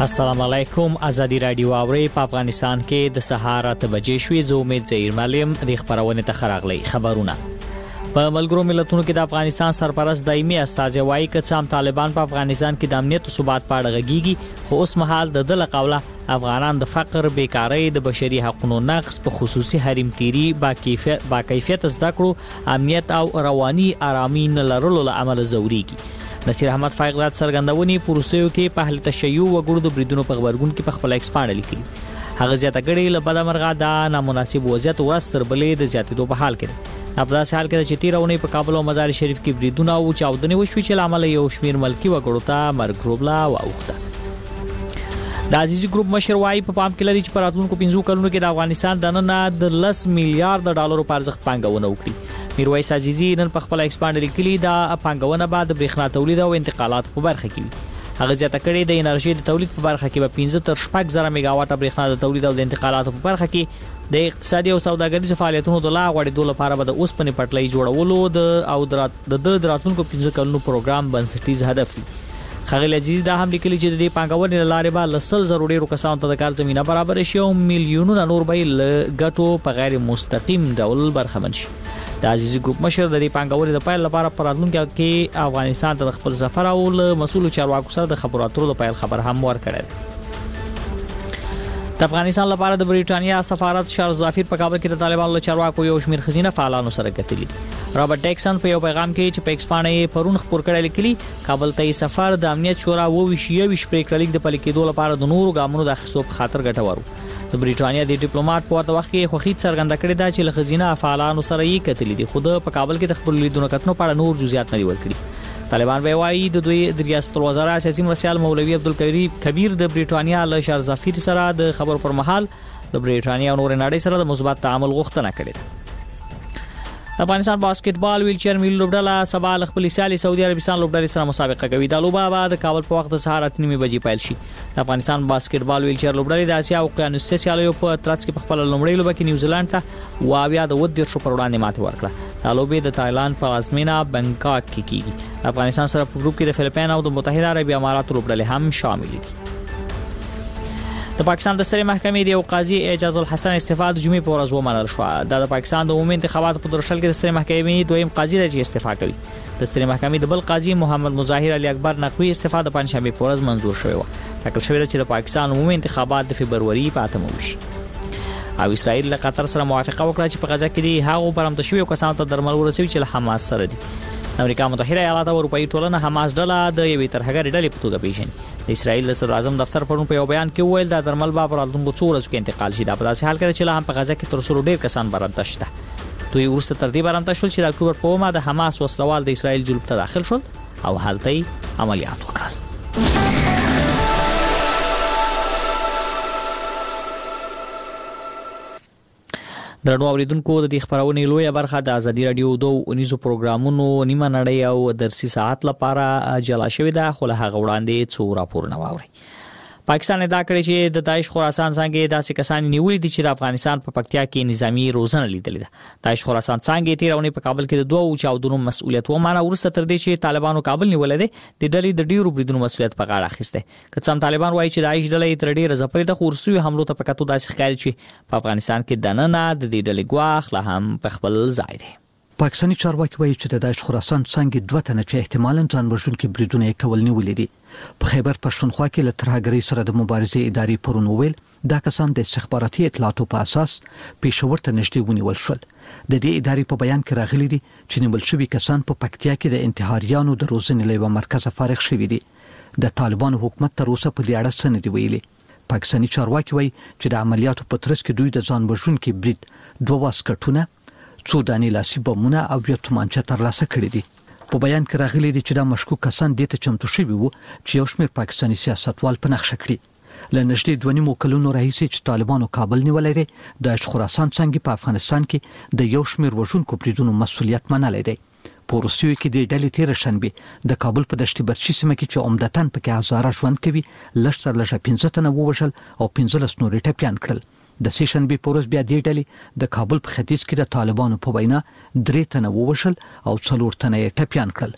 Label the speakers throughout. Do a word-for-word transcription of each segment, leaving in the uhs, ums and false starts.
Speaker 1: السلام علیکم. ازادي رادیو اوري په افغانستان کې د سهار اته بجې شوې. زه امید ډیر ملیم د خبرونه ته خراغلي خبرونه. په ملګرو ملتونو کې د افغانستان سرپرست دایمي استازي وایي چې څام طالبان په افغانستان کې د امنیت او ثبات په اړه غږیږي، خو اوس مهال د دله قوله افغانان د فقر، بیکاری، د بشري حقوقو نقض، په خصوصي حریم تیری، با کیفیت با کیفیت زده کړو، امنیت او رواني آرامي نه لرلو له امله زوريږي. نصیر احمد فائق رات سرګندونی پروسیو کې په حل تشیع وګړو د بریدونو په خبرګون کې په خپل ایکسپانډ لیکلي. هغه زیاته کړي له بده مرغه دا نامناسب وضعیت ورستر بلې د زیاتېدو په حال کې. په داسې حال کې چې تیرونه په کابل او مزار شریف کې بریدونه او چاودنې وشوي چې لامل یو شمیر ملکی وګړو ته مرګ روبلا او اوخته. د عزیزي ګروپ مشر وايي په پام کې لري چې په راتلونکو پنځو کلونو کې د افغانستان د نن د لس میلیارډ ډالرو په ارزښت پانګونه وکړي. میرویس عزیزي نن په خپل ایکسپانډ لیکلي دا پانګونه بعد برېښنا تولید او انتقالات په برخه کې وي. هغه زیاته کړي د انرژي د تولید په برخه کې به پنځه تر شپږ زره میگاواټ برېښنا د تولید او د انتقالات په برخه کې د اقتصادي او سوداګریزو فعالیتونو د لا غوړېدو لپاره به د اوسپنې پټلۍ جوړولو د او د راتلونکو پنځه کلونو پروګرام بنسټیز هدف وي. خغل عزیز دا هم لیکلي چې د دې پانګونې لارې به لسل ضروري کسانو ته د کار زمينه برابر شي او میلیونونه نور به ګټو په غیر مستقیم ډول برخمن شي. د عزیزي ګروپ مشر د دې پانګونې د پایل لپاره پراتلونکو کې افغانستان ته خپل سفر او مسؤل چارواکو سره د خبرو اترو د پایل خبر هم ورکړل. د افغانستان لپاره د بریټانیا سفارت شارل ظافر په کابل کې د طالبانو له چارواکو یو شمیر خزینه فعالانو سره کتلي. رابرټ ټیکسن په یو پیغام کې چې په ایکسپانډ پرون خبر کړی لیکلي کابل ته سفر د امنیت شورا وو ویشي ویش پریکړلیک د پلیکېدو لپاره د نورو ګامونو د اخیستو په خاطر ګټورو. د بریټانیا د ډیپلوماټ په ورته وخت کې خوښي څرګنده کړې ده چې له خزینه فعالانو سره یې کتلي دي، خو د په کابل کې د خپل لیدونکو کتنو په اړه نور جزئیات نه دی ورکړي. طالبان به وایي د دوی د ریاست الوزرا سیاسي مرسل مولوی عبدالکریم کبیر د بریټانیا له شارل ظافر سره د خبرو پر مهال د بریټانیا او نور نړۍ سره د مثبت تعامل غوښتنه کړې ده. افغانستان باسکټبال ویلچر ملي لوبډله سبا خپل سیالي سعودي عربستان لوبډلې سره مسابقه کوي. د لوبه بعد کابل په وخت د سهار اته نیمه بجې پیل شي. د افغانستان باسکټبال ویلچر لوبډلې د اسیا اوقیانوس سیالیو په ترڅ کې په خپل لومړی لوبه کې نیوزیلند ته واویا د ودیر شو پر وړاندې ماته ورکړه. د لوبې د تایلند په ازمینا بنکاک کې کیږي. افغانستان سره په ګروپ کې د فلیپین او د متحده عربی اماراتو لوبډلې هم شامل دي. د پاکستان د سترې محکمې د یو قاضي اعجاز الحسن استعفا د جمعې په ورځ ومنل شو. د پاکستان د عمومي انتخاباتو په درشل کې د سترې محکمې دویم قاضي د استعفا کوي. د سترې محکمې د بل قاضي محمد مظاهر علي اکبر نقوي استعفا د پنځشنبه په ورځ منزور شوی و. ټاکل شوی چې د پاکستان عمومي انتخابات د فبرवरी په اتمه وشي. او اسرائیل له قطر سره موافقه وکړه چې په غزا کې د هغو برمته شوی کسانو ته درمل ورسوي چې له حماس سره دي. امریکا متحده ایالات او اروپאי ټولنه حماس ډله د یوې ترهګرې ډلې په توګه پیژني. د اسرائیل د صدر اعظم دفتر پرون په یو بیان کې ویل دا درمل به پر راتلونکو څو ورځو کې انتقال شي. دا په داسې حال کې چې له هم په غزا کې تر څو ډیر کسان برمته شته. دوی ورسته تر دې برمته شول چې د اکتوبر په اومه د حماس وسلوال د اسرائیل جلب ته داخل شول او هلته عملیات وکړل. درنو اوریدونکو د دې خبرونې لویه برخه د ازادي رادیو دوه اونیزو پروګرامونو نیمه نړۍ او درسي ساعت لپاره جلا شوې ده، خو له هغه وړاندې څو راپورونه واوري. پاکستان ادعا کړې چې د داعش خراسان څنګه داسې کسان نیولې دي چې د افغانستان په پکتیا کې نظامی روزنه لیدلې ده. داعش خراسان څنګه تیرونه په کابل کې د دوه چاودنو مسؤلیت ومانه ورسته تر دې چې طالبانو کابل نیولې ده. د ډلې د ډیرو بریدونو مسؤلیت په غاړه اخیسته. کڅم طالبان وایي چې داعش ډلې تر ډیره زپرې د خورسوي حملو ته پکاتو داسې ښکاري چې په افغانستان کې دننه د دې ډلې ګواخ لا هم په خپل ځای دی.
Speaker 2: پاکستاني چارواکي وایي چې د داعش خراسان څنګه دوه تنه چې احتمالاً ځان وژونکي بریدونه کول نیولې دي. په خیبر پښتونخوا کې له ترهګرۍ سره د مبارزې ادارې پرون ویل دا کسان د استخباراتي اطلاعاتو په اساس پېښور ته نږدې ونیول شول. د دې ادارې په بیان کې راغلي دي چې نیول شوي کسان په پکتیا کې د انتحاریانو د روزنې له یوه مرکزه فارغ شوي دي. د طالبانو حکومت تر اوسه په دې اړه څه نه دي ویلي. پاکستاني چارواکي وایي چې د عملیاتو په ترڅ کې دوی د ځان وژونکي برید دوه واسکټونه، څو دانې لاسي بمونه او یو تومانچه ترلاسه کړې دي. په بیان کې راغلي دي چې دا مشکوک کسان دې ته چمتو شوي وو چې یو شمېر پاکستاني سیاستوال په نقشه کړي. له نږدې دوه نیمو کلونو راهیسې چې طالبانو کابل نیولی دی، داعش خراسان څنګه په افغانستان کې د یو شمېر وژونکو بریدونو مسؤلیت منلی دی. په روسیې کې د ډلې تیر شنبه د کابل په دشتي برچي سیمه کې چې عمدتاً پکې هزاره ژوند کوي لږ تر لږه پنځه تنه ووژل او پنځلس نور ټپیان کړل. د سې شنبه په ورځ بیا د ډلې د کابل په ختیځ کې د طالبانو په وینا درې تنه ووژل او څلور تنه ټپیان کړل.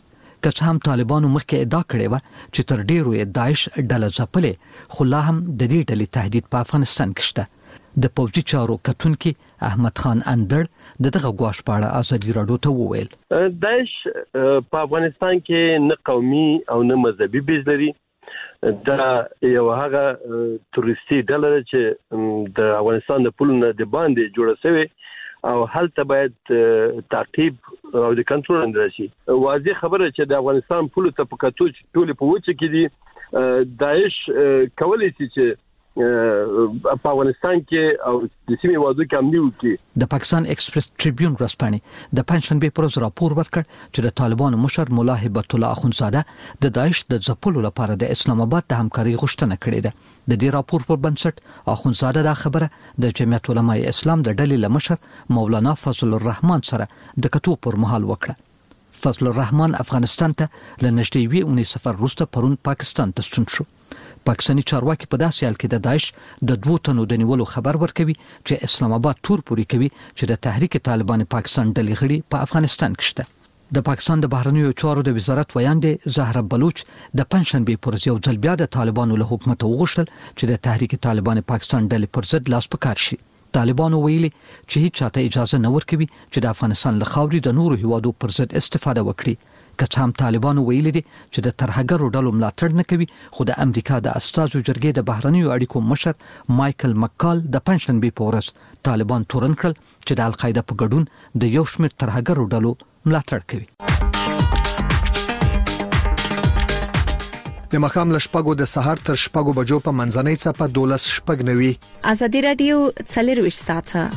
Speaker 2: که څه هم طالبانو مخکې ادعا کړې و چې تر ډیرو یې داعش ډله ځپلې خو لا هم د دې ډلې تهدید په افغانستان کې شته د پوځي چارو کتونکي احمد خان اندړ دغه غواش په اړه ازادي راډیو ته وویل
Speaker 3: داعش په افغانستان کې نه قومي او نه مذهبي بیز لري دا یو هغه تورستي ډله چې د افغانستان د پولو نه د باندې جوړه شوی او هلته باید تعقیب او د کنټرول اندر شي واضح خبره چې د افغانستان پولو ته په کتو ټول په وچه کې دي داعش کولی شي چې په افغانستان کې او د سیمې وادو کې عملي وکړي
Speaker 2: د پاکستان ایکسپریس ټریبیون ورځپاڼې د پنځشنبه پر ورځ راپور ورکړ چې د طالبانو مشر مولا هبت الله اخونزاده د داعش د ځپلو لپاره د اسلام آباد د همکاري غوښتنه کړې ده د دې راپور پر بنسټ اخونزاده دا خبره د جمعیت علماء اسلام د ډلې لمشر مولانا فضل الرحمن سره د کتو پر مهال وکړه فضل الرحمن افغانستان ته لنږدې وی اونۍ سفر وروسته پرون پاکستان ته ستون شو پاکستاني چارواکي په داسې حال کې د داعش د دوه تنو د نیولو خبر ورکوي چې اسلام آباد تور پوري کوي چې د تحریک طالبان پاکستان ډلې غړي په افغانستان کې شته د پاکستان د بهرنیو چارو د وزارت ویاندې زهره بلوچ د پنځشنبه پر ورځ یو ځل بیا د طالبانو له حکومت وغوښتل چې د تحریک طالبان پاکستان ډلې پر ضد لاس پکار شي طالبانو ویلي چې هیڅ چاته اجازه نه ورکوي چې د افغانستان له خاورې د نورو هیوادو پر ضد استفاده وکړي که څه هم طالبانو ویلي دي چې د ترهګرو ډلو ملاتړ نه کوي خو د امریکا د استازو جرګې د بهرنیو اړیکو مشر مایکل مکال د پنځشنبه په ورځ طالبان تورن کړل چې د القاعده په ګډون د یو شمېر ترهګرو ډلو ملاتړ کوي
Speaker 4: د مخام لشپګو د سحر تر شپګو بجو په منځنۍ څپه دولس شپګ نوي
Speaker 5: ازادي رادیو څلرويشت ساعته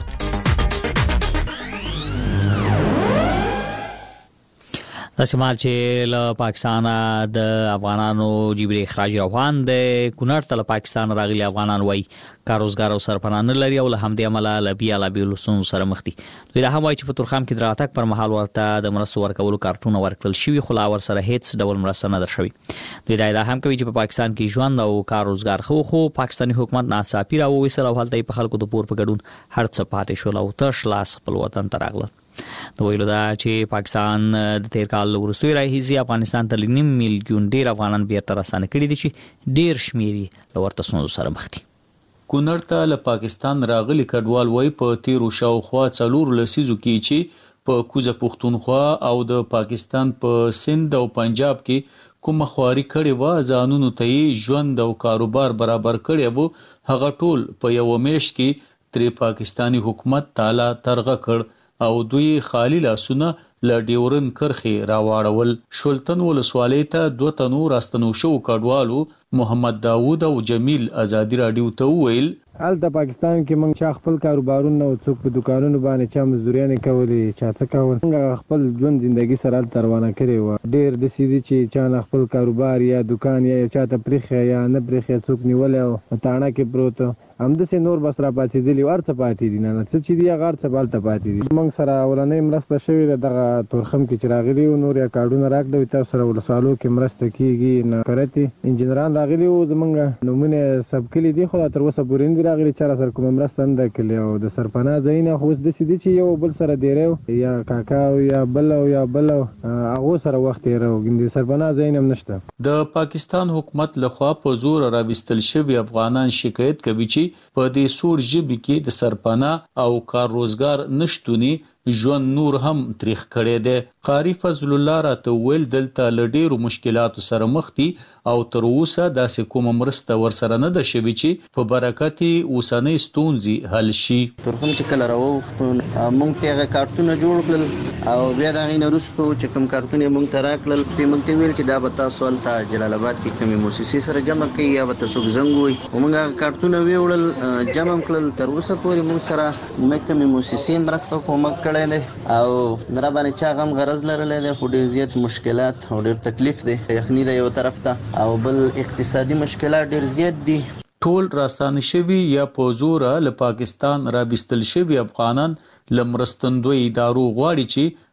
Speaker 1: د شمال چې له پاکستان د افغانانو جبري اخراج روان دي کونړ ته له پاکستان راغلي افغانان وای کاروزګار او سرپناه لري او له همدې عمله لبیا لبیل سون سره مخ دي دوی له هم وای چې په تورخم کې دراتک پر محل ورته د مرستو ورکولو کارتونه ورکړل شوی خو لا ور سره هیڅ ډول مرسته نه درشوي دوی دا هم کوي چې په پاکستان کې ژوند او کاروزګار خو خو پاکستاني حکومت ناڅاپي راوېسل او هلته په خلکو د پور په ګډون هر څه پاتې شول او تش لاس خپل وطن ته راغله نو ویلو دا چې پاکستان د تیر کال وروسته راهیسي افغانستان ته لنیم میلیون ډیر افغانان بیرته راسنه کړي دي چې ډیر شمیري لورته سونو سره مخ دي
Speaker 6: کونړ ته له پاکستان راغلي کډوال وای په تیرو شاوخوا څلور لسیزو کې چې په کوزه پښتونخوا او د پاکستان په سند او پنجاب کې کومه خواري کړي و ځانونو ته ژوند او کاروبار برابر کړي وو هغه ټول په یو میش کې تر پاکستانی حکومت تعالی ترغه کړ او دوی خالی لاسونه ل ډیورن کرخي راواړول شولتن ولسوالۍ ته دوه تنو راستنو شو کډوالو محمد داوود او جمیل ازادي رادیو ته ویل
Speaker 7: حال د پاکستان کې موږ چا خپل کاروبارونه او څوک په دکانونو باندې چا مزدوريانه کولې چا څه کول موږ خپل ژوند ژوندۍ سره تروانه کړی و ډیر د سیدي چې چا خپل کاروبار یا دکان یا چا ته پرخه یا نه پرخه څوک نیول او تاڼه کې پروت هم د سي نور بس را پاتې دي ورته پاتې دي نه څه چې دی غار څه بالته پاتې دي موږ سره ولنې مرسته شوې دغه تورخم کې چراغلي او نور یا کارډونه راکړو تاسو سره ولسوالو کې مرسته کیږي نه کرتی انجنیران راغلي او زمونږ نمونه سب کلی دي خو تر اوسه پورې راغلي چې سره کوم مرسته نه کړي او د سرپناه زینه خو د سې دي چې یو بل سره دیرو یا کاکا او یا بل او یا بل هغه سره وخت یې راو د سرپناه زینه نشته
Speaker 6: د پاکستان حکومت لخوا په زور راوستل شوی افغانان شکایت کوي چې په دې سور ژبې کې د سرپناه او کار روزګار نشټونی ژوند نور هم تاریخ کړي دي قاری فضل الله راته ویل دلته لډیرو مشکلاتو سره مخ دي او تر اوسه داسې کوم مرسته ورسره نه ده شوی چې په برکت اوسنۍ ستونزې حل شي
Speaker 8: ترخم چې کله راو مونږ ته کارتونه جوړ کړل او بیا دا غي نرسته چې کوم کارتونه مونږ ته راکړل چې مونږ ته ویل چې دا به تاسو ته جلال آباد کې کومې مؤسسې سره جمع کړئ یا به تاسو زنګوي مونږه کارتونه ویول جمع کړل تر اوسه پورې مونږ سره مې کومې مؤسسې مرسته کومه کړې او نره باندې چا غم غرض لرلې ده خو ډیر زیات مشکلات او ډیر تکلیف دي یخنی د یو طرف ته او بل اقتصادي مشکلات ډیر زیات دي
Speaker 6: ټول راستانه شوی یا په زور له پاکستان را بستل شوی افغانان لمرستندوی ادارو غواړي چې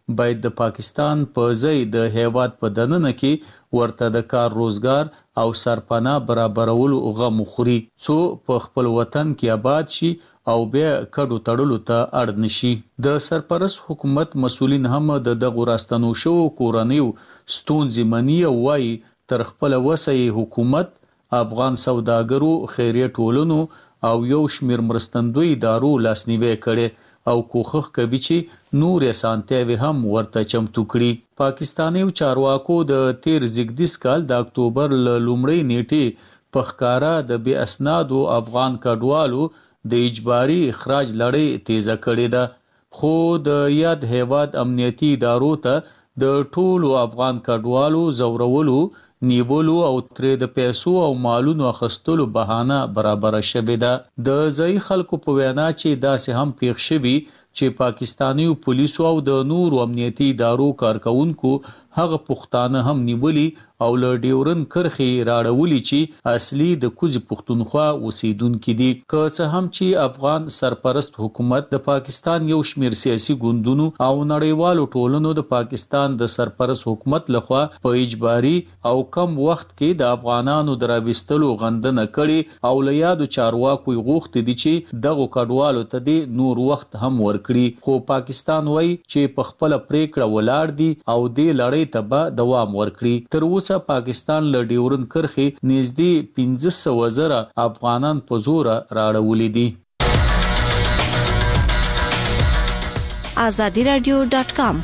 Speaker 6: باید د پاکستان په ځای د هیواد په دننه کې ورته د کار روزګار او سرپناه برابرولو غم خوري څو په خپل وطن کې آباد شي او بیا کډو تړلو ته اړ نشي. د سرپرست حکومت مسؤلین هم د دغه راستنو شو کورنیو ستونزې مني او وايي تر خپل وسعي حکومت افغان سوداګرو خیریه ټولنو او یو شمیر مرستندوی ادارو لاسنیوي کړي او کوښښ کوي چې نور اسانتیاوي هم ورته چمتو کړي. پاکستاني چارواکو د تیر زیږدیز کال د اکتوبر ل لومړۍ نیټې په ښکارا د بې اسنادو افغان کډوالو د اجباري اخراج لړۍ تیزه کړې ده، خو د یاد هیواد امنیتي ادارو ته د ټولو افغان کډوالو زورولو نیولو او ترې د پیسو او مالونو اخیستلو بهانه برابر شوې ده. د ځای خلکو په وینا چې داسې هم پیښ شوي چې پاکستاني پولیسو او د نورو امنیتي ادارو کارکونکو هغه پښتانه هم نیولي او له ډیورن کرښې راړولي چې اصلي د کوزي پښتونخوا اوسیدونکي دي. که څه هم چې افغان سرپرست حکومت د پاکستان یو شمیر سیاسي ګوندونو او نړیوالو ټولنو د پاکستان د سرپرست حکومت لخوا په اجباري او کم وخت کې د افغانانو دراوستلو غندنه کړي او له یادو چارواکو غوښتي دي چې دغه کډوالو ته د نور وخت هم ورکړي، خو پاکستان وایي چې په خپل پریکړه ولاړ دي او د لړۍ ته به دوام ورکړي. تر اوسه پاکستان له ډیورن کرښې نږدې پنځه سوه زره افغانان په زور راړولي دي.
Speaker 9: آزادی رادیو ډاټ کام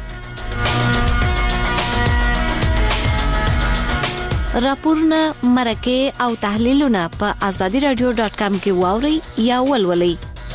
Speaker 9: راپورونه، مرکه او تحلیلونه په آزادی رادیو ډاټ کام کې واورئ یا ولولئ.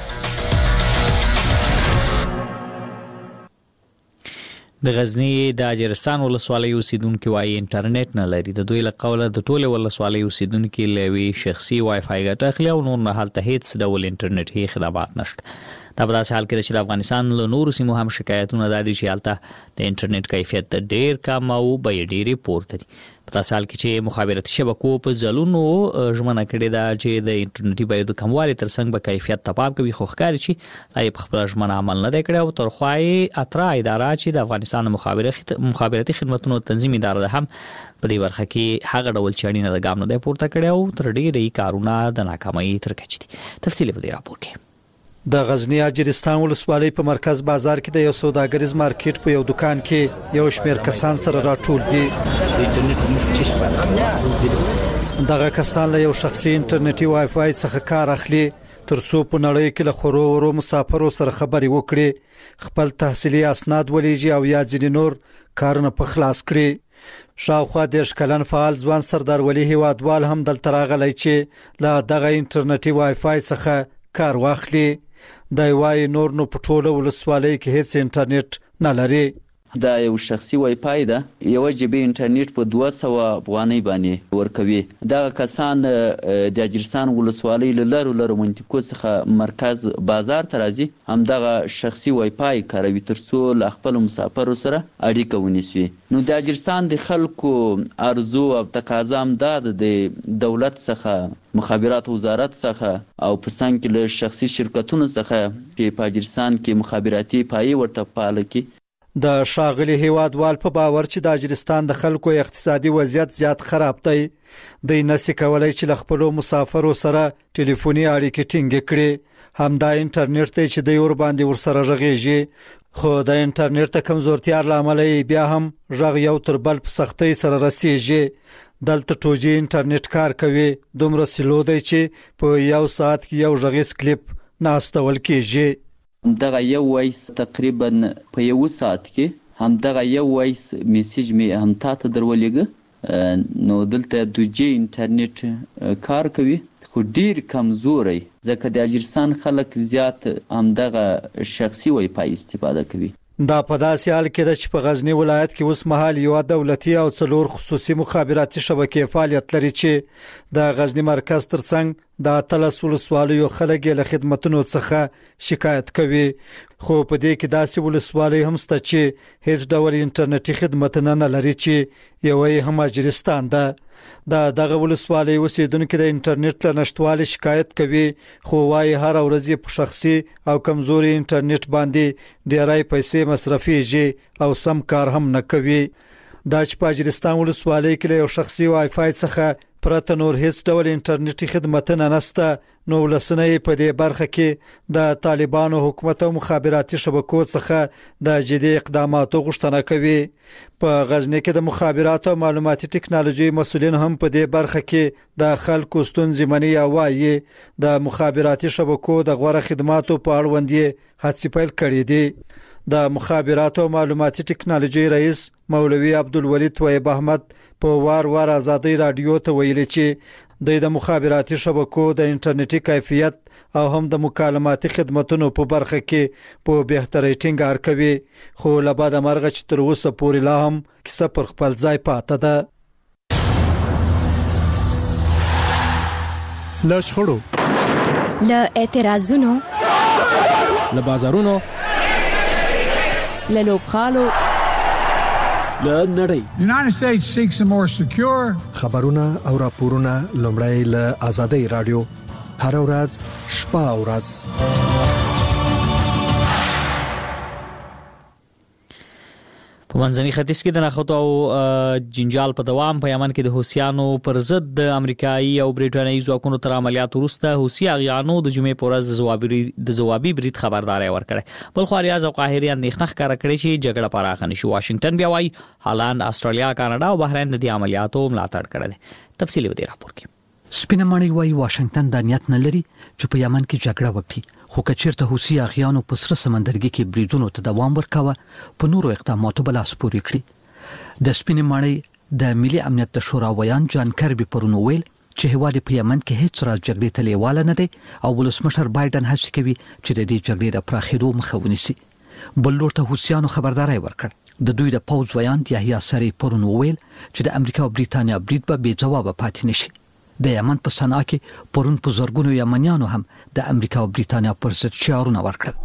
Speaker 1: د غزنی د اجرستان ولسوالۍ اوسیدونکو وايي انټرنیټ نه لري. د دوی له قوله د ټوله ولسوالۍ اوسیدونکو لوي شخصي وای فای ګټه اخلي او نور نه حالت هیڅ ډول انټرنیټي خدمات نشته. دا په داسې حال کې چې د افغانستان له نورو سیمو هم شکایتونه دادي چې هلته د انټرنیټ کیفیت ډیر کم او بیې ډیرې پورته دي. په داسې حال کې چې مخابراتي شبکو په ځلونو ژمنه کړې ده چې د انټرنیټي بیو د کموالي ترڅنګ به کیفیت ته پام کوي، خو ښکاري چې لا یې په خپله ژمنه عمل نه دی کړی او تر خوا یې اترا اداره چې د افغانستان د مخابراتي خدمتونو تنظیم اداره ده هم په دې برخه کې هغه ډول چې اړینه ده ګام نه دی پورته کړی او تر ډېرې کارونه د ناکامۍ تر کچې دي. تفصیل په دې راپور کې.
Speaker 10: د غزنی اجرستان ولسوالۍ په مرکز بازار کې د یو سوداګریز مارکیټ په یو دکان کې یو شمېر کسان سره راټول دي. دغه کسان له یو شخصي انټرنیټي وای فای څخه کار اخلي ترڅو په نړۍ کې له خورو ورو مسافرو سره خبرې وکړي، خپل تحصیلي اسناد ولېږي او یا ځینې نور کارونه په خلاص کړي. شاوخوا دېرش کلن فعال ځوان سردار ولی هیوادوال هم دلته راغلی چې له دغه انټرنیټي وای فای څخه کار واخلي. دا وای نور نو په ټوله ولسوالۍ کې هیڅ انټرنیټ نه لري.
Speaker 11: دا یو شخصي وای فای ده، یو جی بي انټرنیټ په دوه سوه افغانۍ باندې ورکوي. دا کسان د اجرستان ولسوالۍ له لرو لرو منطقو څخه مرکز بازار ته راځي، همدغه شخصي وای فای کاروي ترڅو له خپل مسافرو سره اړیکه ونیسي. نو د اجرستان د خلکو ارزو او تقاضا هم دا د دولت څخه مخابرات وزارت څخه او په څنګ کې له شخصي شرکتونو څخه چې په اجرستان کې مخابراتي پایې ورته فعال کړي.
Speaker 10: د شاغلي هیوادوال په باور چې د اجرستان د خلکو اقتصادي وضعیت زیات خراب دی، دوی نشي کولای چې له خپلو مسافرو سره ټلیفوني اړیکې ټینګې کړي. همدا انټرنیټ دی چې دوی ور باندې ورسره غږیږي، خو د انټرنیټ د کمزورتیا له امله بیا هم غږ یو تر بل په سختۍ سره رسیږي. دلته ټوجي انټرنیټ کار کوي، دومره سلو دی چې په یو ساعت کې یو غږیز کلیپ ناستول کېږي.
Speaker 11: همدغه یو وایس تقریبا په یو ساعت کې همدغه یو وایس میسیج می هم تاسو درولېګه. نو دلته د جی انټرنیټ کار کوي خو ډیر کمزوري، ځکه د اجرستان خلک زیات همدغه شخصي وای فای استفاده کوي.
Speaker 10: دا په داسې حال کې ده چې په غزنی ولایت کې اوس مهال یو دولتي او څلور خصوصي مخابراتي شبکې فعالیت لري چې د غزنی مرکز ترڅنګ د تلس ولسوالیو خلک له خدماتو څخه شکایت کوي خو په دې کې داسې ولسوالۍ هم شته چې هیڅ ډول انټرنیټي خدمات نه لري چې یوې هم اجرستان ده دا دغه ولسوالۍ اوسیدونکو د انټرنیټ له نشټوالي شکایت کوي خو وايي هر ورځ په شخصي او کمزوري انټرنیټ باندې ډېرای پیسې مصرفيږي او سم کار هم نه کوي دا چې په اجرستان ولسوالۍ کې یو شخصي وای فای څخه پرته نور هیڅ ډول انټرنیټي خدمات نه نشته نو ولسنۍ په دې برخه کې د طالبانو حکومت او مخابراتي شبکو څخه د جدي اقداماتو غوښتنه کوي په غزنی کې د مخابراتو او معلوماتي ټکنالوژي مسؤلین هم په دې برخه کې د خلکو ستونزې مني او وايي د مخابراتي شبکو د غوړه خدماتو په اړوند یې هڅې پیل کړې دي د مخابراتو او معلوماتي ټکنالوژي رئیس مولوي عبدالولي طيب احمد په وار وار ازادي رادیو ته ویلي چې د مخابراتي شبکو د انټرنیټي کیفیت او هم د مکالماتي خدماتو په برخه کې په بهتري ټینګار کوي خو لبعد مرغه چې تر اوسه پورې لا هم کیسه پر خپل ځای پاتې ده
Speaker 4: لا شخړو
Speaker 12: لا اعتراضونو
Speaker 13: لا بازارونو
Speaker 12: للوبخالو
Speaker 13: لا نړۍ
Speaker 14: United States seeks a more secure
Speaker 4: خبرونه او راپورونه لومړی له آزادۍ رادیو هر ورځ شپه او ورځ
Speaker 1: په منځني ختیځ کې د نخودو او جنجال په دوام په یمن کې د حوثیانو پر ضد د امریکایي او برېټانیي ځواکونو تر عملیاتو وروسته حوثي اغیانو د جمعې په ورځ ځوابي د ځوابي برید خبرداري ورکړه بل خو ریاض او قاهره اندېښنه ښکاره کړې چې جګړه پراخه نشي واشنگټن بیا وايي هالند استرالیا کاناډا او بحرین د دې عملیاتو ملاتړ کړل تفصیلی ودی راپور کې
Speaker 2: سپینه مړی وايي واشنگټن د نیت نه لري چې په یمن کې جګړه وکړي خو کچیرته حوثي اغیانو په سره سمندرګي کې بریدونو ته دوام ورکاوه په نورو اقداماتو بل اسپوري کړی د سپینه مړی د ملي امنیت د شورا ویان جان کربي پرونو ویل چې هواد په یمن کې هیڅ راز جګړې ته لیواله نه دی او ولسمشر بایدن هڅه کوي چې د دې جګړې د پراخېدو مخه ونیسي بل لورته حوثیانو خبرداري ورکړ د دوی د پوز ویان یحیی سری پرونو ویل چې د امریکا او برېټانیا برید به بې جواب پاتې نشي د یمن په صنعا کې پرون په زورګونو یمنیانو هم د امریکا او برېټانیا پر ضد شعارونه ورکړل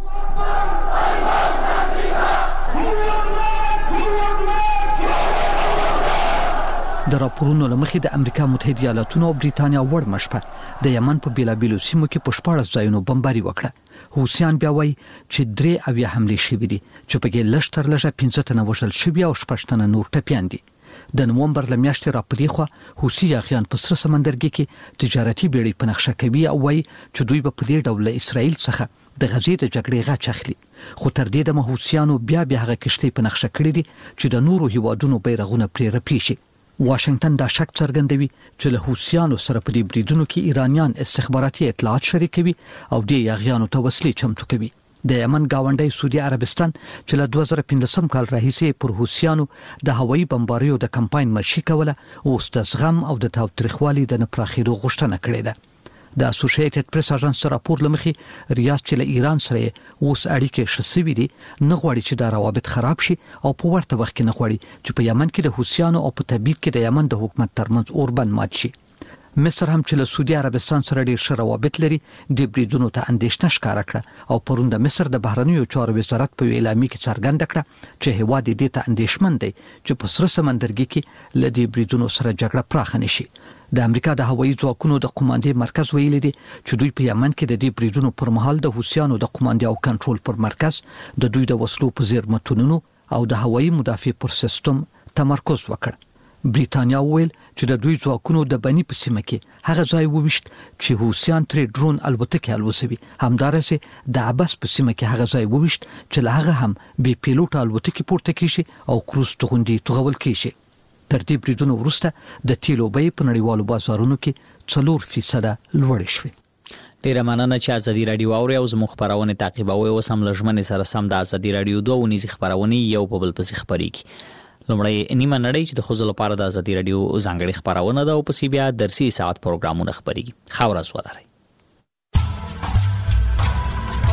Speaker 2: د راپورونو لمخې د امریکا متحده ایالاتونو او برېټانیا وړ مشپه د یمن په بیلابیلو سیمو کې په شپږ ځایونو بمباري وکړه حوثیان بیا وایي چې درې اویا حملې شوې دي چې په کې لشتر لږه پنځه تنه وژل شوي او شپږ تنه نور ټپیان دي د نومبر لمیاشتې راپدې خو حوثي اغیان په سره سمندرګي کې تجارتي بیړۍ په نقشه کوي او وايي چې دوی په دې ډول اسرائیل څخه د غزې د جګړې غاچ اخلي خو تر دې د محوثیانو بیا بیا هغه کشتۍ په نقشه کړې دي چې د نورو هیوادونو بیرغونه پرې رپي شي واشنگټن دا شک څرګندوي چې له حوثیانو سره په دې بریدونو کې ایرانیان استخباراتي اطلاعات شریکوي او دې اغیانو ته وسلې چمتو کوي د یمن گاونډي سعودي عربستان چې له دوه زره پنځلسم کال راهیسې پر حوثیانو د هوایي بمباریو د کمپاین مشي کوله او د زغم او د تاوتریخوالي د نپراخېدو غوښتنه کړې ده د اسوسییټډ پریس اژانس راپور لمخې ریاض چې له ایران سره اوس اړیکې شسوي دي نه غواړي چې دا روابط خراب شي او په ورته وخت کې نه غواړي چې په یمن کې د حوثیانو او په تبعید کې د یمن د حکومت ترمنځ اوربند مات شي مصر هم چې له سعودي عربستان سره ډېر ښه روابط لري د بریدونو ته اندېښنه ښکاره کړه او پرون د مصر د بهرنیو چارو وزارت په اعلامیه کې څرګنده کړه چې هیواد دې ته اندېښمن دی چې په سره سمندرګي کې له دې بریدونو سره جګړه پراخه نشي د امریکا د هوایي ځواکونو د قوماندې مرکز ویلي دی چې دوی په یمن کې د دې بریدونو پر مهال د حوثیانو د قوماندې او کنټرول پر مرکز د دوی د وسلو په زیرمتونونو او د هوایي مدافع پر سیستم تمرکز وکړ برېټانیا ویل چې د دوی ځواکونو د بني په سیمه کې هغه ځای وویشت چې حوثیان ترې ډرون الوتکې الوزوي همدارسه د عباس په سیمه کې هغه ځای وویشت چې له هغه هم بې پیلوټ الوتکې پورته کیږي او کروز توغندي توغول کیږي تر دې بریدونو وروسته د تیلو بیې په نړیوالو بازارونو کې څلور فیصد لوړې شوې
Speaker 1: ډیره مننه چې ازادي رادیو اوري او زموږ خبرونه تعقیبوي او سم لژمنې سره سم د ازادي رادیو دوه ونیزي خبرونه یو په بل پسې خبريږي لومړی نیمه نړۍ چې د خوځو لپاره د ازادي رادیو ځانګړي خبرونه ده او په سی بیا درسي ساعت پروګرامونه خبريږي خاور اسوالري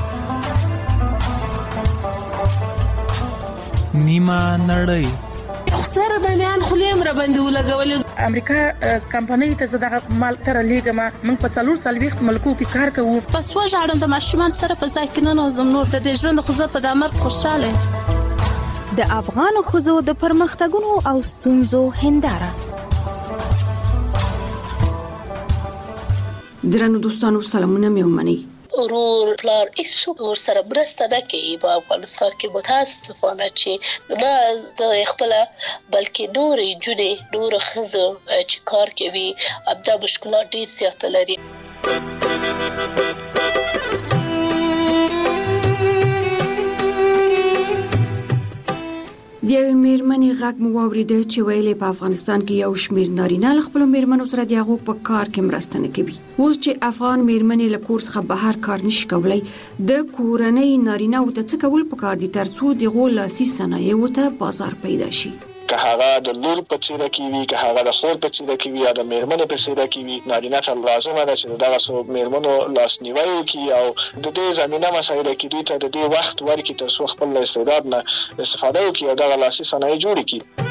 Speaker 15: نیمه نړۍ
Speaker 12: خو سره به میان خلیم را باندې ولګولې.
Speaker 15: امریکا کمپنۍ ته زه دغه مال تر لیږم. موږ په څلور څلوېښت ملکو کې کار کوو.
Speaker 16: پس وژاړم د ماشومان سره په ځای کې نه نوزم نور د دې ژوند خو زه په د مرګ خوشحاله.
Speaker 9: د افغان ښځو د پرمختګونو او ستونزو هنداره. درنو دوستانو سلامونه مې ومنئ.
Speaker 17: ورور پلار ایسو ور سره برسته نه کوي په افغانستان کې متاسفانه چې نه د خپل بلکې نور جنې نور خزو چې کار کوي ابدا مشکلات ډیر زیات لري.
Speaker 9: د یو میرمنې غږ مو واورېده چې ویلې په افغانستان کې یو شمېر نارینه له خپلو میرمنو سره د هغو په کار کې مرسته نه کوي. اوس چې افغان میرمنې له کور څخه بهر کار نشي کولی، د کورنۍ نارینه‌وو ته څه کول پکار دي تر څو د هغو لاسي صنایعو ته بازار پیدا شي؟
Speaker 18: که هغه د لور په څیر کې وي، که هغه د خور په څیر کې وي یا د میرمنې په څیر کې وي، نارینه ته لازمه ده چې دغه سو میرمنو لاسنیوي وکړي او د دې زمينه مسایل کې دوی ته د دې وخت ورکړي تر څو خپل استعداد نه استفاده وکړي او دغه لاسي صنایع جوړ کړي.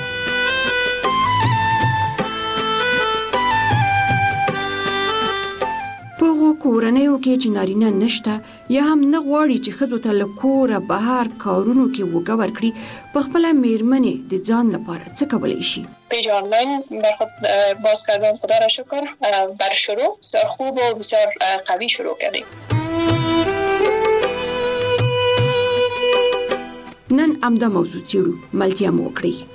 Speaker 9: په کورنیو کې چې نارینه نشته یا هم نه غواړي چې ښځو ته له کوره بهر کارونو کې وګه ورکړي، په خپله میرمنې د ځان لپاره څه کولی شي؟
Speaker 19: پیج آنلاین بر خود باز کردن، خدا را شکر بر شروع بسیار خوب و بسیار قوی شروع کردیم.
Speaker 9: نن همدا موضوع څیړو، ملتیا مو وکړئ.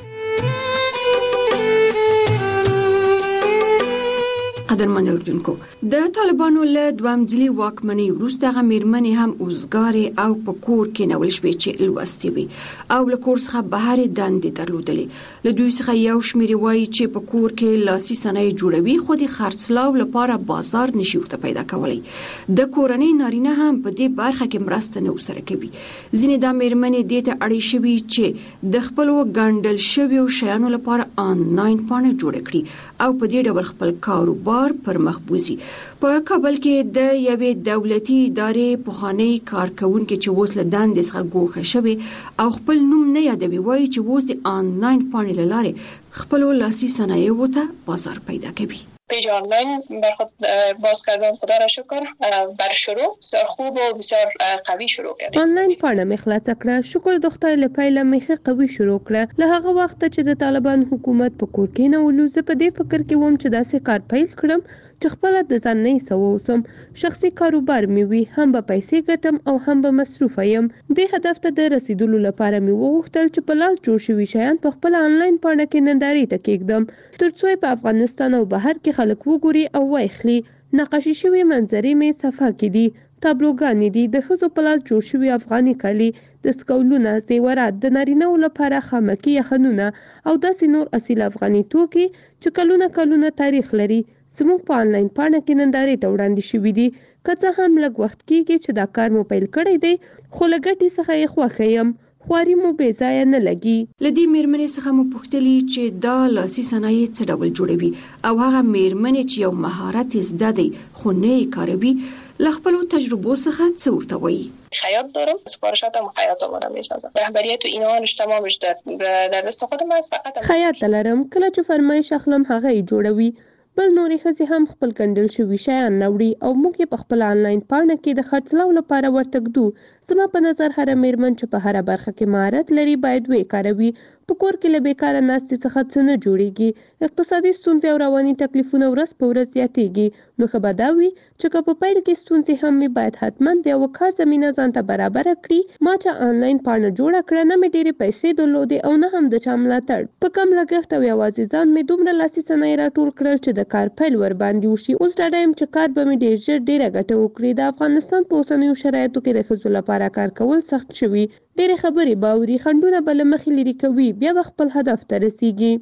Speaker 9: قدرمن اوردونکو، د طالبانو له دوام ځلي واکمنۍ وروسته هغه میرمنې هم اوزګارې او په کور کې نول شوې چې لوستې وي او له کور څخه بهر دندې درلودلې. له دوی څخه یو شمېر وایي چې په کور کې لاسي صنایع جوړوي خو د خرڅلاو لپاره بازار نشي ورته پیدا کولی. د کورنۍ نارینه هم په دې برخه کې مرسته نه ورسره کوي. ځینې دا میرمنې دې ته اړې شوي چې د خپلو ګنډل شویو شیانو لپاره آنلاین پاڼه جوړه کړي او په دې ډول خپل کاروبار پر مخ بوزي. په کابل کې د یوې دولتي ادارې پخوانی کارکونکي چې اوس له دندې څخه ګوښه شوی او خپل نوم نه یادوي وایي چې اوس د آنلاین پاڼې له لارې خپلو لاسي صنایعو ته بازار پیدا کوي.
Speaker 19: پیج آنلاین بر خود باز کردن، خدا را شکر بر شروع بسیار خوب و بسیار قوی شروع کردیم.
Speaker 20: آنلاین پاڼه مې خلاصه کړه. شکر د خدای له پیله مې قوي شروع کړه. له هغه وخت چې د طالبان حکومت په کور کې نه ولو، زه په دې فکر کې وم چې داسې کار پیل کړم چې خپل د ځان نه سووسم. شخصي کاروبار مې وي، هم به پیسې ګټم او هم به مصروف یم. دې هدف ته د رسیدلو لپاره مې وغوښتل چې په لاس جوړ شوي شیان په خپل آنلاین پاڼه کې نندارې ته کېږدم ترڅو په افغانستان او بهر کې خلک وګوري او واخلي. نقاشي شوي منظرې مې صفحه کې دي، تابلوګانې دي، د ښځو په لاس جوړ شوي افغاني کالي، د سکولونه، زیورات، د نارینه‌و لپاره خامکي یخنونه او داسې نور اصیل افغاني توکي چې کلونه کلونه تاریخ لري زموږ په آنلاین پاڼه کې نندارې ته وړاندې شوي دي. که څه هم لږ وخت کېږي چې دا کار مو پیل کړی دی، خو له ګټې څخه یې خوښه یم. خواري مو بې ځایه نه لګي.
Speaker 9: له دې میرمنې څخه مو پوښتلي چې دا لاسي صنایع څه ډول جوړوي او هغه میرمنې چې یو مهارت یې زده دی خو نه یې کاروي، له خپلو تجربو څخه څه ورته وایي؟
Speaker 19: خیاط دارم، سفارشاتم خیاط آماده میسازم. رهبریت و اینهاش تمامش در در دست خودم است. فقط
Speaker 20: خیاط لرم، کله چې فرمایش اخلم هغه یې جوړوي. بل نورې ښځې هم خپل ګنډل شوي شیان راوړي او موږ یې په خپل آنلاین پاڼه کې د خرڅلاو لپاره ورته ږدو. زما په نظر هره میرمن چې په هره برخه کې مهارت لري باید ویې کاروي. په کور کې له بیکاره ناستې څخه څه نه جوړیږي. اقتصادي ستونزې او رواني تکلیفونه ورځ په ورځ زیاتیږي. نو ښه به دا وي چې که په پیل کې ستونزې هم وي باید حتما د یوه کار زمینه ځان ته برابره کړي. ما چې آنلاین پاڼه جوړه کړه نه مې ډېرې پیسې درلودې او نه هم د چا ملاتړ. په کم لګښت او یوازې ځان مې دومره لاسي صنایع راټول کړل چې د کار پیل ورباندې وشي. اوس ډاډه یم چې کار به مې ډېر ژر ډېره ګټه وکړي. د افغانستان په اوسنیو شرایطو کې د ښځو لپاره کار کول سخت شوي. ډېرې خبرې به اوري، خنډونه به له مخې لرې کوي، بیا به خپل هدف ته رسیږي.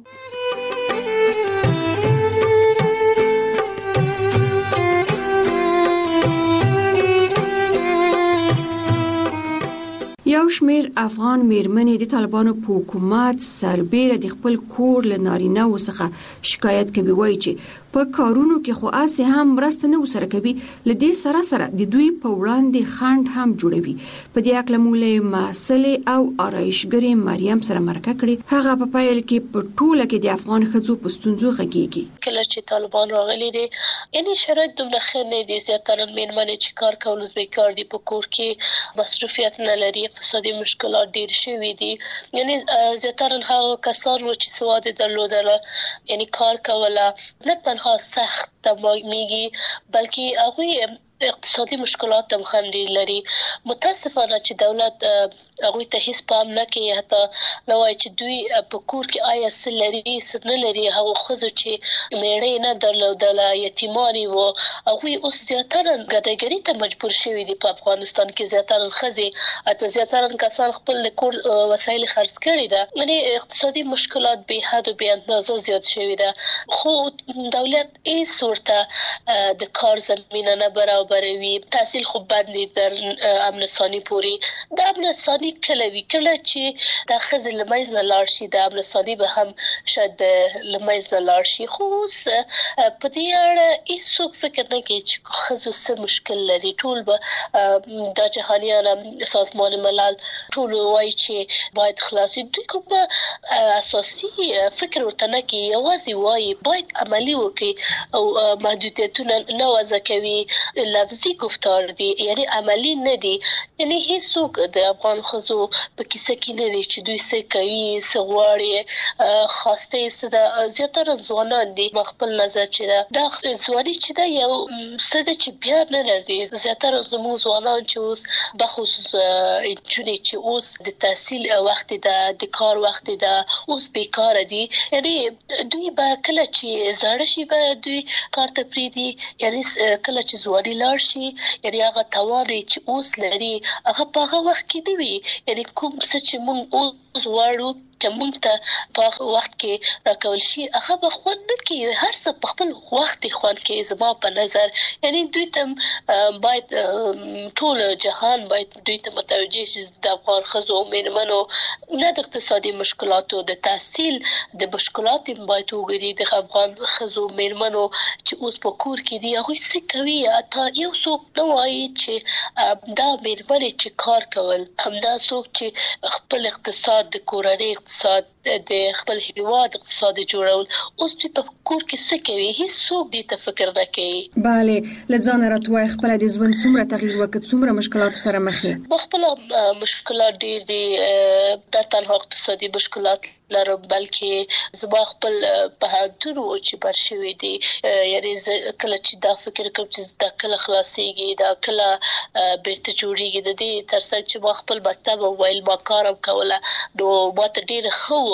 Speaker 9: یا یو شمیر افغان میرمنې د طالبانو په حکومت سربېره د خپل کور له نارینه وڅخه شکایت کوي، وایي چې په کارونو کې خو اسې هم مرسته نه وسره کوي، لدې سره سره د دوی په وړاندې خنډ هم جوړوي. په دې اړه مولې محصلې او آرایشګرې مریم سره مرکه کړې. هغه په پایل کې په ټوله کې د افغان ښځو په ستونزو غږیږي.
Speaker 17: کله چې طالبان راغلي دي یعنی شرایط دومره ښه نه دي، زیاتره میرمنې چې کار کول اوس بیکار دي، په کور کې مصروفیت نه لري، اقتصادي مشکلات ډیر شوي دي. یعنی زیاتره هغه کسان چې سواد درلودل یعنی کار کوله نه تنها سخت تمامیږي بلکې هغه اقتصادي مشکلات هم خندي لري. متاسفانه چې دولت هغه ته هیڅ پام نه کوي، حتی نو وایي چې دوی په کور کې آیا څه لري څه نه لري. هغه ښځو چې میړې نه درلودل یتیمانې وو هغوی اوس زیاتره ګداګري ته مجبور شوي دي. په افغانستان کې زیاتره ښځې حتی زیاتره کسان خپل کور وسایل خرڅ کړي ده، یعنی اقتصادي مشکلات به حد او به اندازه زیات شوي ده. خو دولت هیڅ ورته د کار زمینه نه برابروي. تحصیل خو باندې در امن ثاني پوری د امن ثاني کله وی کله چې د ښځې لمایز نه لاړ شي د امن ثاني به هم شاید لمایز نه لاړ شي. خو اوس په دې اړه هیڅوک فکر نه کوي چې ښځو څه مشکل لري. ټول به د جهانیان سازمان ملل ټول وایي چې باید خلاصي، دوی کوم اساسي فکر ورته نه کوي، یوازې وایي باید عملی وکړي او محدودیتونه نه وضع کوي. لفظي گفتار دي یعنی عملی نه دي. یعنی هیڅوک د افغان ښځو په کیسه کې نه دي چې دوی څه کوي څه غواړي. خواسته است د زیاتره ځوانان دي. خپل نظر چې دا ځواني چې دا یو څه ده چې بیا نه راځي. زیاتره زموږ ځوانان چې اوس بخصوص جونې چې اوس د تحصیل وخت ده د کار وخت ده اوس بیکاره دي، یعنی دوی به کله چې زاړه شي به دوی کار ته پریدي، یعنی کله چې ځواني لاړ شي یعنی هغه توان چې اوس لري هغه په هغه وخت کې دی وي. یعنی کوم څه چې موږ اوس غواړو چې موږ ته په وخت کې راکول شي هغه به خوند نه کوي. هر څه په خپل وخت خوند کوي زما په نظر. یعنی دوی ته باید ټول جهان باید دوی ته متوجه شي د افغان ښځو او میرمنو نه د اقتصادي مشکلاتو د تحصیل د مشکلات باید وګوري. د افغان ښځو میرمنو چې اوس په کور کې دي هغوی څه کوي، تا یو څوک نه وایي چې دا میرمنې چې کار کول همدا څوک چې خپل اقتصاد د کورنۍ اقتصاد د خپل هیواد اقتصاد جوړول اوس په کور کې څه کوي هیڅوک دې ته فکر نه کوي.
Speaker 9: bale لځان راتوي خپل د ژوند څومره تغییر وکړ، څومره مشکلات سره مخ یې.
Speaker 17: خپل مشکلات ډېر دي، د تنها اقتصادي مشکلات لرم بلکې زما خپل په هاتونو چې بر شوي دي. یعنی کله چې دا فکر کوم چې دا کله خلاصيږي دا کله بیرته جوړیږي د دې ترڅنګ چې ما خپل مکتب او ویل ما کارم کوله نو ما ته ډېر خو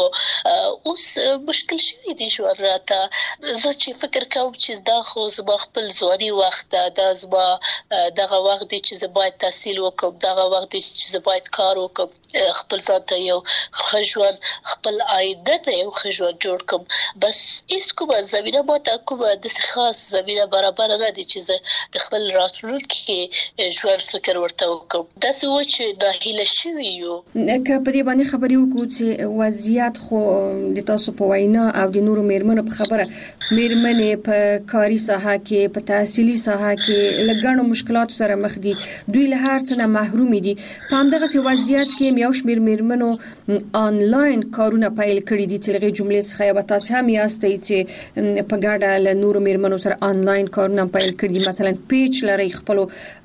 Speaker 17: اوس مشکل شوی دي ژوند راته. زه چې فکر کوم چې دا خو زما خپل ځواني وخت ده، دا زما دغه وخت دی چې زه باید تحصیل وکړم، دغه وخت دی چې زه باید کار وکړم، خپل ځان ته یو ښه ژوند خپل عایده ته یو ښه ژوند جوړ کړم. بس هیڅ کومه زمینه ماته کومه داسې خاص زمینه برابر نه دي چې زه د خپل راتلونکي ژوند فکر ورته وکړم. داسې و چې ناهیله شوي یو.
Speaker 9: که په دې باندې خبرې وکړو چې وضعیت خو د تاسو په وینا او د نورو میرمنو په خبره میرمنې په کاري ساحه کې په تحصیلي ساحه کې لګڼو مشکلات سره مخ دي، دوی له هر څه نه محروم دي. په همدغه وضعیت کې یو شمیر میرمنو آنلاین کارونه پیل کړی دي چې لږه جملې څخه به تاسو هم یاستئ چې په ګډه له نورو میرمنو سره آنلاین کارونه پیل کړی دي، مثلا پیج لري خپل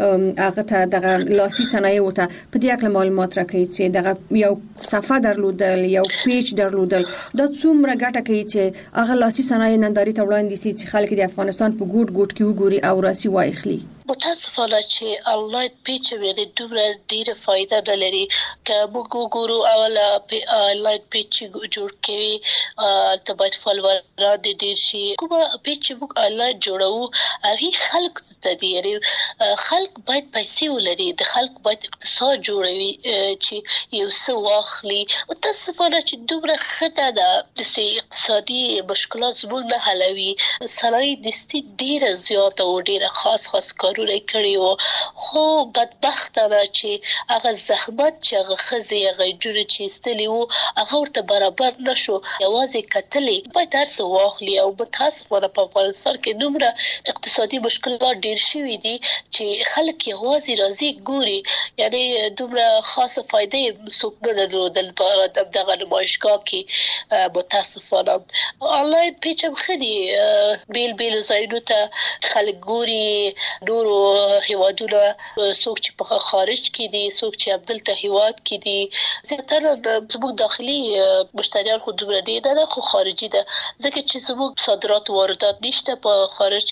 Speaker 9: هغه ته دغه لاسي صنایع وته په دې اړه معلومات راکړي چې دغه یو صفحه درلودل یو پیج درلودل دا څومره ګټه کوي چې هغه لاسي صنایع ننداري ته وړاندې شي چې خلک د افغانستان په ګوټ ګوټ کې وګوري او راسي واخلي.
Speaker 17: متاسفانه چې آنلاین پیج ویلې دومره ډیره فائدہ نه لري. که موږ وګورو اوله آنلاین پیج جوړ کړي ته باید فالووران دي ډیر شي. کومه پیج چې موږ آنلاین جوړو هغه خلک ته دي، یعنی خلک باید پیسې ولري، د خلک باید اقتصاد جوړوي چې یو څه واخلي. متاسفانه چې دومره خطه ده د اقتصادي مشکلات زموږ نه حلوي. صنایع دستي ډیره زیاته او ډیره خاص خاص کار کارونه کړی وو خو بدبختانه چې هغه زحمت چې هغه خزي هغه جوړ چې استلی وو هغه ورته برابر نشو یوازې کتلې باید هر څه واخلي او متاسفانه په افغانستان کې دومره اقتصادي مشکلات ډیر شوي دي چې خلک یوازې راځي ګوري یعنی دومره خاصه فائدې څوک نه درلودل په دغه نمایشګاه کې متاسفانه آنلاین پیچم خدي بیل بیل ځایونو ته خلک ګوري نورو هیوادونو څوک چې په خارج کې دي څوک چې عبدالته هیواد کې دي زیاتره زموږ داخلي مشتریان خو دومره دي نه خو خارجي ده ځکه چې زموږ صادرات او واردات نشته په خارج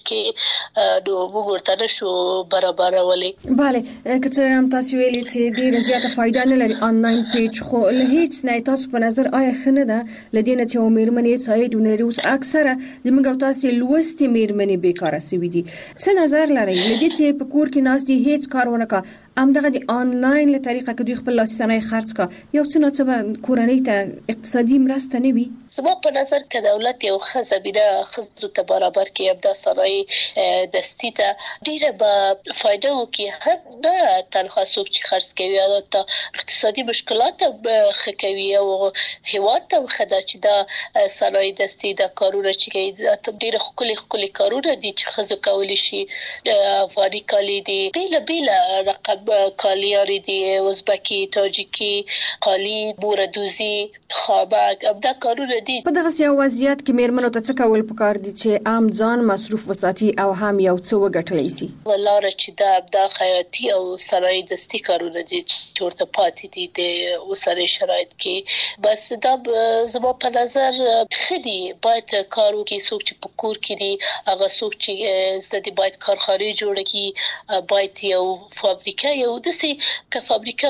Speaker 17: کې نو موږ ورته نشو برابرولای.
Speaker 9: bale که څه هم تاسو ویلي چې ډیره زیاته فائدہ نه لري آنلاین پیج خو له هیڅ نه تاسو په نظر آیا خنه ده لدینه چې مېرمنې سایډونه روس اکثره د موږ تاسو لوستي مېرمنې بیکاره سوي دي څه نظر لري لدی چې په کور کې ناس دي هیڅ کارونه کا ام دغه د آنلاین له طریقه کې دوی خپل لاسي صنایع خرڅ کا یو څه نه څه کورنۍ ته اقتصادي مرسته نه وي
Speaker 17: زما په نظر کې دولت یو خزبینه خزر ته برابر کې ابدا صنایع دستی ته ډیره به فائدہ وکي هم نه تنها څوک چې خرڅ کوي او ته اقتصادي مشکلات به خکوي او هیواد ته خدا چې دا صنایع دستی دا کارونه چې ډیره خولي خولي کارونه دي چې خزو کولی شي افغاني کالی دي بیل بیل رقم کالیاری دي ازبکی تاجیکی قالی بوردوزی خابک ابدا کارونه دي
Speaker 9: په دغه سیاسي وضعیت کې مېرمنو ته څه کول پکار دي چې عام ځان مصروف وساتي او هم یو څه وګټلی شي
Speaker 17: ولاره چې دا ابدا خیاطي او صنایع دستی کارونه دي چې ورته پاتې دي د اوسنۍ شرایط کې بس دا زما په نظر خدي باید کارو کې څوک چې په کور کې دي هغه څوک چې زده باید کارخانه جوړ کړي باید یو فابریکه یو دسي ک فابریکه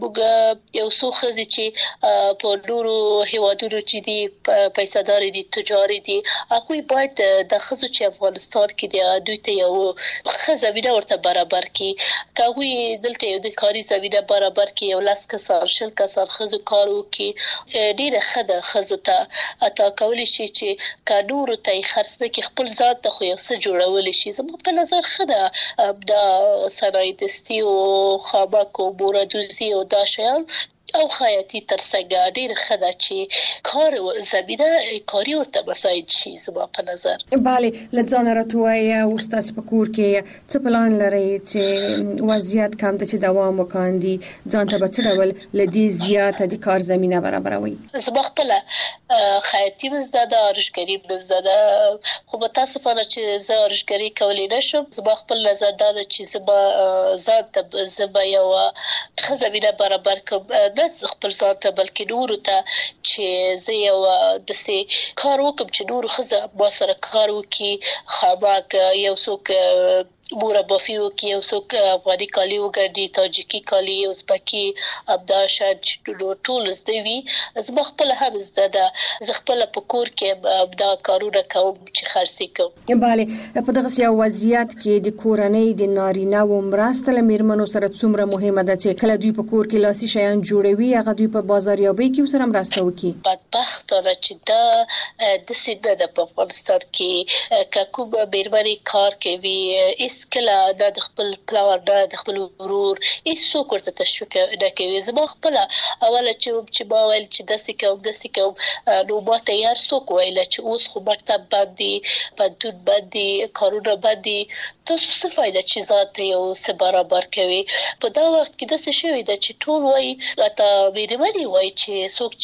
Speaker 17: بوګ یو څو خزي چې په نورو هیوادونو چې دي پیسادار دي تجاري دي هغه باید د خزو چې افغانستان کې دي دوی ته یو خزمینه ورته برابر کړي کوي دلته یو د کاري زمينه برابر کړي یو لاس کسان شل کسان خزو کارو کې ډیره خده خزو ته اتا کولی شي چې کانور ته خرڅ کې خپل ذات ته خو یو څه جوړول شي زما په نظر خده د صنایع دستی او خابک او بوردوزی او دا شیان او خیاطي ترڅنګ ډیر خدا چې کار زمينه کاری ورته مساعد شي زما په نظر
Speaker 9: bale لځان راتوي او استاد په کور کې څه پلان لري چې وضعیت کم د دوام وکاندي ځان ته به څه ډول لدی زیاته د کار زمينه برابروي
Speaker 17: زما خپل خیاطي مزداده ارشګری مزداده خو متاسفانه چې زه ارشګری کولای نشم زما خپل نظر دا چې زما ذات زما یو خزمینه برابر کوم نه خپل ځان ته بلکې نورو ته چې زه یو داسې کار وکم چې نورو ښځه ما سره کار وکړي خامک یو څوک بوره بافیو کې یو څوک افغاني کالي وګرځي تاجیکي کالي ازبکی ابدا شاید ټول زده وي زما خپل هم زده ده زه خپل په کور کې ابدا کارونه کوم چې خرڅي کوم
Speaker 9: bale په دغه سیاسي وضعیت کې د کورنۍ د نارینه و مرسته لمرمنو سره څومره مهمه ده چې کله دوی په کور کې لاسي شیان جوړوي هغه دوی په بازاریابۍ کې سره مرسته وکړي
Speaker 17: بدبختانه چې دا د سیده د په افغانستان کې کوم بیرمنې کار کوي کله د خپل پلاور د خپل ورور هیڅ ورته تشویق نه کوي زما خپل اوله چې چې ما ویل چې داسې کوم داسې کوم نو ما تیار څوک ویل چې اوس خو مکتب باندې پدود باندې کارونه باندې تاسو څه فائدہ چې ذات یو څه برابر کوي په دا وخت کې داسې شوی د چې ټول وای اته بیرمنی وای چې څوک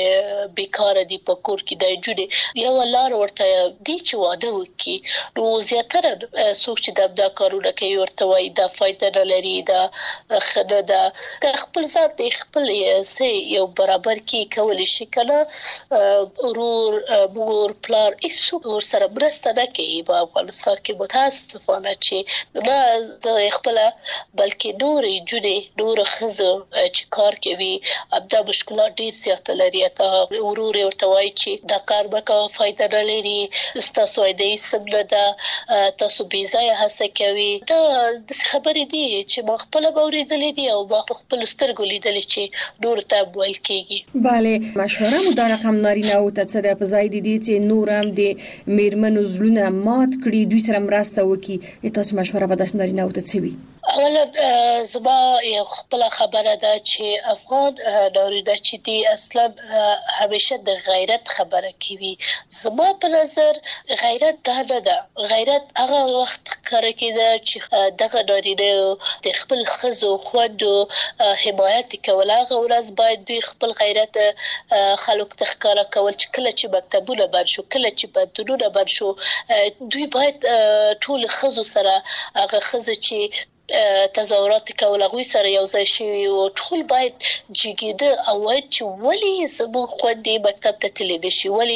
Speaker 17: چې بیکاره دي په کور کې د جوړي یو لار ورته دی چې واده وکړي نو زیاتره څوک چې د کارونه کوي ورته وای دا فائدہ نه لري دا خنه دا خپل ذات خپل سي یو برابر کی کول شي کنه ورور مور پلار هیڅ ور سره مرسته نه کوي په افغانستان کې متاسفانه چې نه زه خپل بلکې نور جوړې نور خزو چې کار کوي ابدا مشکلات ډیر زیات لري ته ورور ورته وای چې دا کار به کوم فائدہ نه لري تاسو دې سم نه دا تاسو بي ځای هڅه کوي دا د خبرې دي چې ما خپل اوریدلې دي او ما خپل سترګو لیدلې چې نور ته ویل کیږي.
Speaker 9: bale مشوره مو دا رقم نارینه او ته څه د پزای دي چې نور هم د میرمنو زلونه مات کړي دوی سره مرسته وکړي. تاسو مشوره به د نارینه او ته څه وي؟
Speaker 17: اولا زما یو خپل خبره ده چې افغان نارینه چې دي اصلا همیشه د غیرت خبره کوي. زما په نظر غیرت دا نه ده. غیرت هغه وخت کار کیده چې دغه نارینه د خپل خزو خوندو حمایت کول. هغه ورځ باید دوی خپل غیرت خلک ته ښکاره کول چې کله چې مکتبونه بند شو کله چې بندونه بند شو دوی باید ټول خزو سره هغه خزه چې تظاهرات کول غوي سره یو ځای شي او ټول باید جګیده او وایي چې ولی زموږ خوندې مکتب ته تللی نشي ولی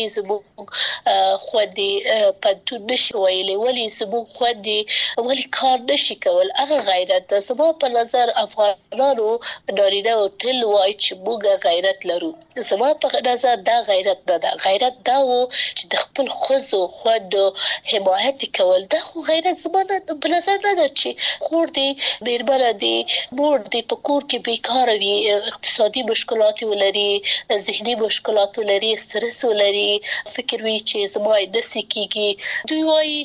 Speaker 17: زموږ خوندې پنتون نشي ویلی ولی زموږ خوندې ولی کار نشي کول. هغه غیرت ده. زما په نظر افغانانو نارینه او تل وایي چې موږ غیرت لرو. زما په نظر دا غیرت نه ده. غیرت دا و چې د خپل ښځو خوندو حمایت کول. دا خو غیرت زما په نظر نه ده چې خور دې بیربره دي مور دې په کور کې بیکاره وي اقتصادي مشکلات ولري ذهني مشکلات ولري استرس ولري فکر وي چې زما یې نسي کېږي. دوی وایي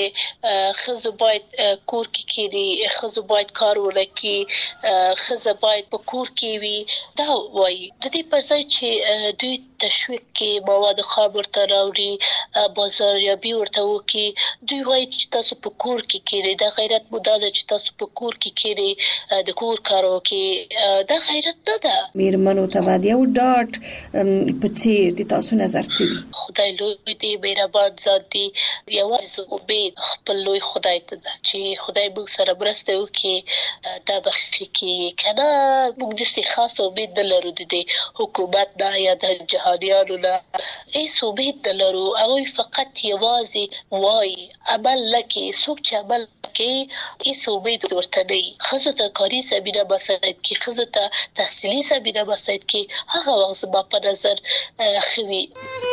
Speaker 17: چې ښځو باید کور کې کېني ښځو باید کار ونه کړي ښځه باید په کور کې وي. دا وایي د دې پر ځای چې دوی تشویق کې مواد خام ورته راوړي بازاریابي ورته وکړي دوی وایي چې تاسو په کور کې کېنئ. دا غیرت مو دا ده چې تاسو په کور کې کېنئ د کور کار وکړئ. دا غیرت نه ده.
Speaker 9: میرمنو ته باید یو ډاټ په څیر د تاسو نظر څه وي؟
Speaker 17: خدای لوی دی مهربان ذات دی. یوازې امید خپل لوی خدای ته ده چې خدای موږ سره مرسته وکړي دا بخښي کېږي که نه موږ داسې خاص امید نه لرو د دې حکومت نه یا د جهادیانو نه هېڅ امید نه لرو. هغوی فقط یوازې وایي عمل نه کوي. څوک چې عمل کوي هېڅ امید ورته نه وي. ښځو ته کاري زمینه مساعد کړي ښځو ته تحصیلي زمینه مساعد کړي هغه وخت زما په نظر ښه وي.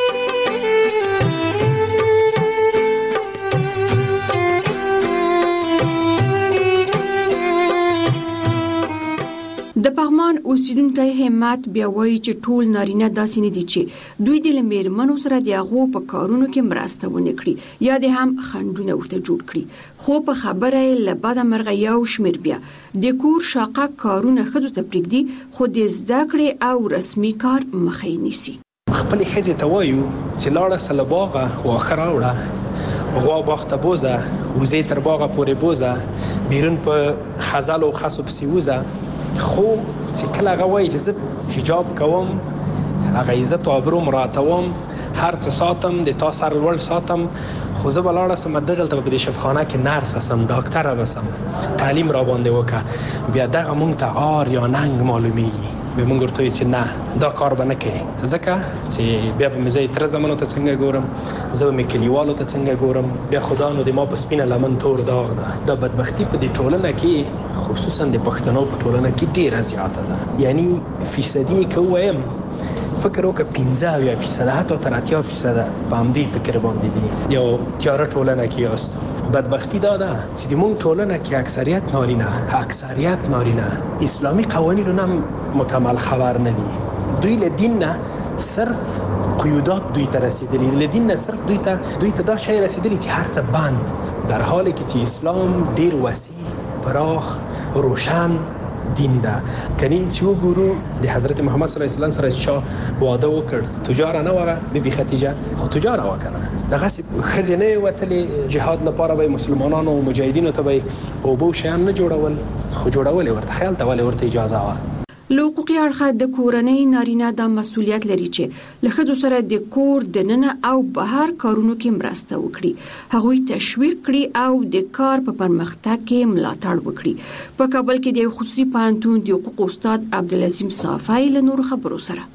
Speaker 9: د پغمان اوسیدونکو همت بیا وایي چې ټول نارینه داسې نه دي چې دوی د میرمنو سره د هغو په کارونو کې مرسته ونه کړي یا د هم خنډونه ورته جوړ کړي. خو په خبره یې له بده مرغه یو شمېر بیا د کور شاقه کارونه ښځو ته پرېږدي خو د زده کړې او رسمي کار مخه یې نیسي.
Speaker 21: خپلې ښځې ته وایو چې لاړه سه له باغه واښه راوړه غوا باغ ته بوزه وزې تر باغه پورې بوزه بیرون په خزل او خسو پسې ووزه. خو چې کله هغه وایي چې زه حجاب کوم هغه عزت او ابرو مراتوم هر څه ساتم د تا سر لوړ ساتم خو زه به لاړه سم دغلته په دې شفاخانه کې نرس اسم ډاکټره بسم تعلیم را باندې وکړه بیا دغه مونږ ته آر یا ننګ معلومیږي. به مونږ ورته چې نه دا کار به نه کوي ځکه چې بیا به مې زه تر زمانو ته څنګه ګورم زه به مې کلیوالو ته څنګه ګورم بیا خدا نو د ما په سپینه لمن تور داغ ده. دا بدبختی په دې ټولنه کې خصوصا د پښتنو په ټولنه کې ډیره زیاته ده. یعنی فیصدي که وایم فکر وکړه پنځه اویا فیصده حتی تر اتیا فیصده په همدې فکر باندې دي یو تیاره ټولنه کې یاستو. بدبختی دا ده چې د مونږ ټولنه کې اکثریت نارینه اکثریت نارینه اسلامي قوانینو هم مکمل خبر نه دي. دوی له دین نه صرف قیودات دوی ته رسیدلی له دین نه صرف دوی ته دوی ته دا شی رسیدلی چې هر څه بند در حالی کې چې اسلام ډیر وسیع پراخ روشن دین ده. کني چې وګورو د حضرت محمد صلی الله علیه وسلم سره چې واده وکړ تجار نه وغه بی خدیجه خو تجار وکنه دغه خزینه وتلې جهاد لپاره به مسلمانانو او مجاهدینو ته به او بو شیان نه جوړول خو جوړول ورته خیال ته ول ورته اجازه وا.
Speaker 9: له حقوقي اړخه د کورنۍ نارینه د مسؤلیت لري چې له ښځو سره د کور د ننه او بهر کارونو کې مرسته وکړي هغوی تشویق کړي او د کار په پرمختګ کې ملاتړ وکړي. په کابل کې د خصوصي پوهنتون د حقوق استاد عبدالعظیم صافی له نور خبرو سره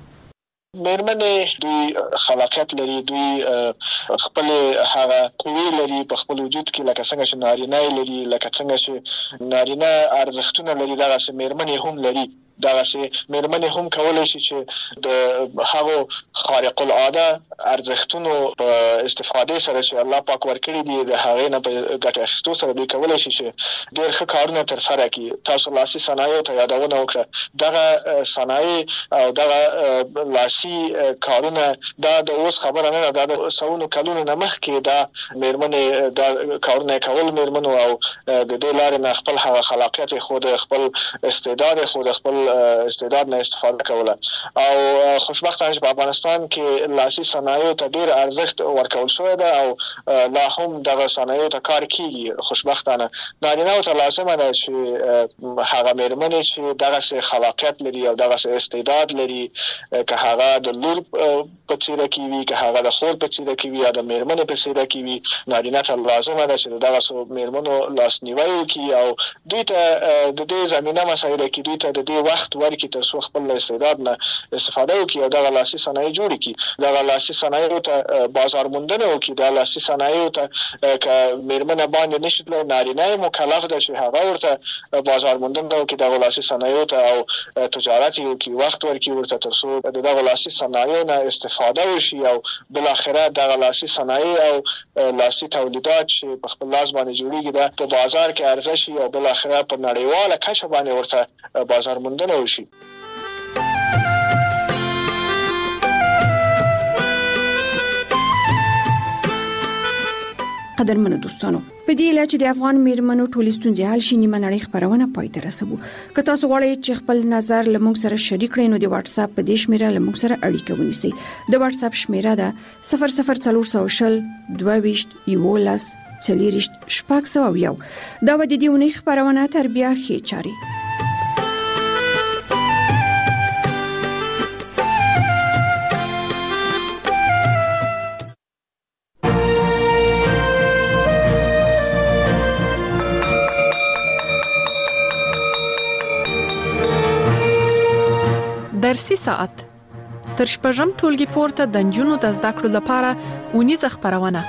Speaker 18: میرمنې دوی خلاقیت لري دوی خپل هغه قوی لري په خپل وجود کې لکه څنګه چې نارینه لري لکه څنګه چې نارینه ارزښتونه لري دغه سه میرمنې هم لري. دغه سي مېرمنې هم کولای شي چې د هغو خارق العاده ارزښتونو په استفاده سره چې الله پاک ورکړي دي د هغې نه په ګټه اخیستو سره دوی کولای شي چې ډېر ښه کارونه ترسره کړي. تاسو لاسي صنایعو ته یادونه وکړه، دغه صنایع او دغه لاسي کارونه دا د اوس خبره نه ده، د سونو کلونو نه مخکې دا مېرمنې دا کارونه کول مېرمنو او د دې لارې نه خپل هغه خلاقیت خود خپل استعداد خود خپل استعداد نه استفاده کوله. او خوشبختانه په افغانستان کې لاسي صنایعو ته ډېر ارزښت ورکول شوی ده او لا هم دغه صنایعو ته کار کیږي. خوشبختانه نارینه‌و ته لازمه ده چې هغه مېرمنې چې دغه خلاقیت لري او دغه استعداد لري، که هغه د لور په څیره کې وي، که هغه د خور په څیره کې وي یا د مېرمنې په څیره کې وي، نارینه ته لازمه ده چې دغه مېرمنو لاسنیوی وکړي او دوی ته د دې زمینه مسایل کې دوی ته د دې وخت ورکړي تر څو خپل استعداد نه استفاده وکړي او دغه لاسي صنایع جوړ کړي. دغه لاسي صنایعو ته بازار موندنه وکړي. د لاسي صنایعو ته که مېرمنه باندې نشي تللی، نارینه مکلف ده چې هغه ورته بازار موندنه وکړي، دغه لاسي صنایعو ته او تجارت وکړي، وخت ورکړي ورته تر څو د دغه لاسي صنایعو نه استفاده وشي او بالاخره دغه لاسي صنایع او لاسي تولیدات چې په خپل لاس باندې جوړیږي دا په بازار کې عرضه شي او بالاخره په نړیواله کچه باندې ورته بازار موندنه وشي.
Speaker 9: قدرمنو دوستانو، په دې لاره چې د افغان میرمنو ټولې ستونزې حل شي، نیمه نړۍ خبرونه پای ته رسوو. که تاسو غواړئ چې خپل نظر له موږ سره شریک کړئ نو د واتس اپ په دې شمیره له موږ سره اړیکه ونیسئ. د واتس اپ شمیره ده صفر صفر څلور سوه شل دوه ویشت یولس څلېرویشت شپږ سوه او یو. دا به د دې اونۍ خبرونه تر بیا ښې چارې.
Speaker 3: درسي ساعت تر شپږم ټولګي پورته د نجونو د زده کړو لپاره اونیزه خبرونه.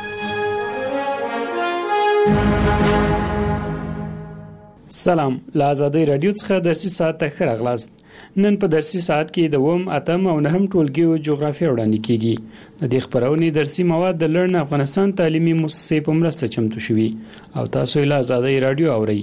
Speaker 22: سلام، له آزادۍ رادیو څخه درسي ساعت ته ښه راغلاست. نن په درسي ساعت کې د اووم، اتم او نهم ټولګیو جغرافیه وړاندې کیږي. د دې خبرونې درسي مواد د لرن افغانستان تعلیمي مؤسسې په مرسته چمتو شوي او تاسو یې له آزادۍ رادیو اورئ.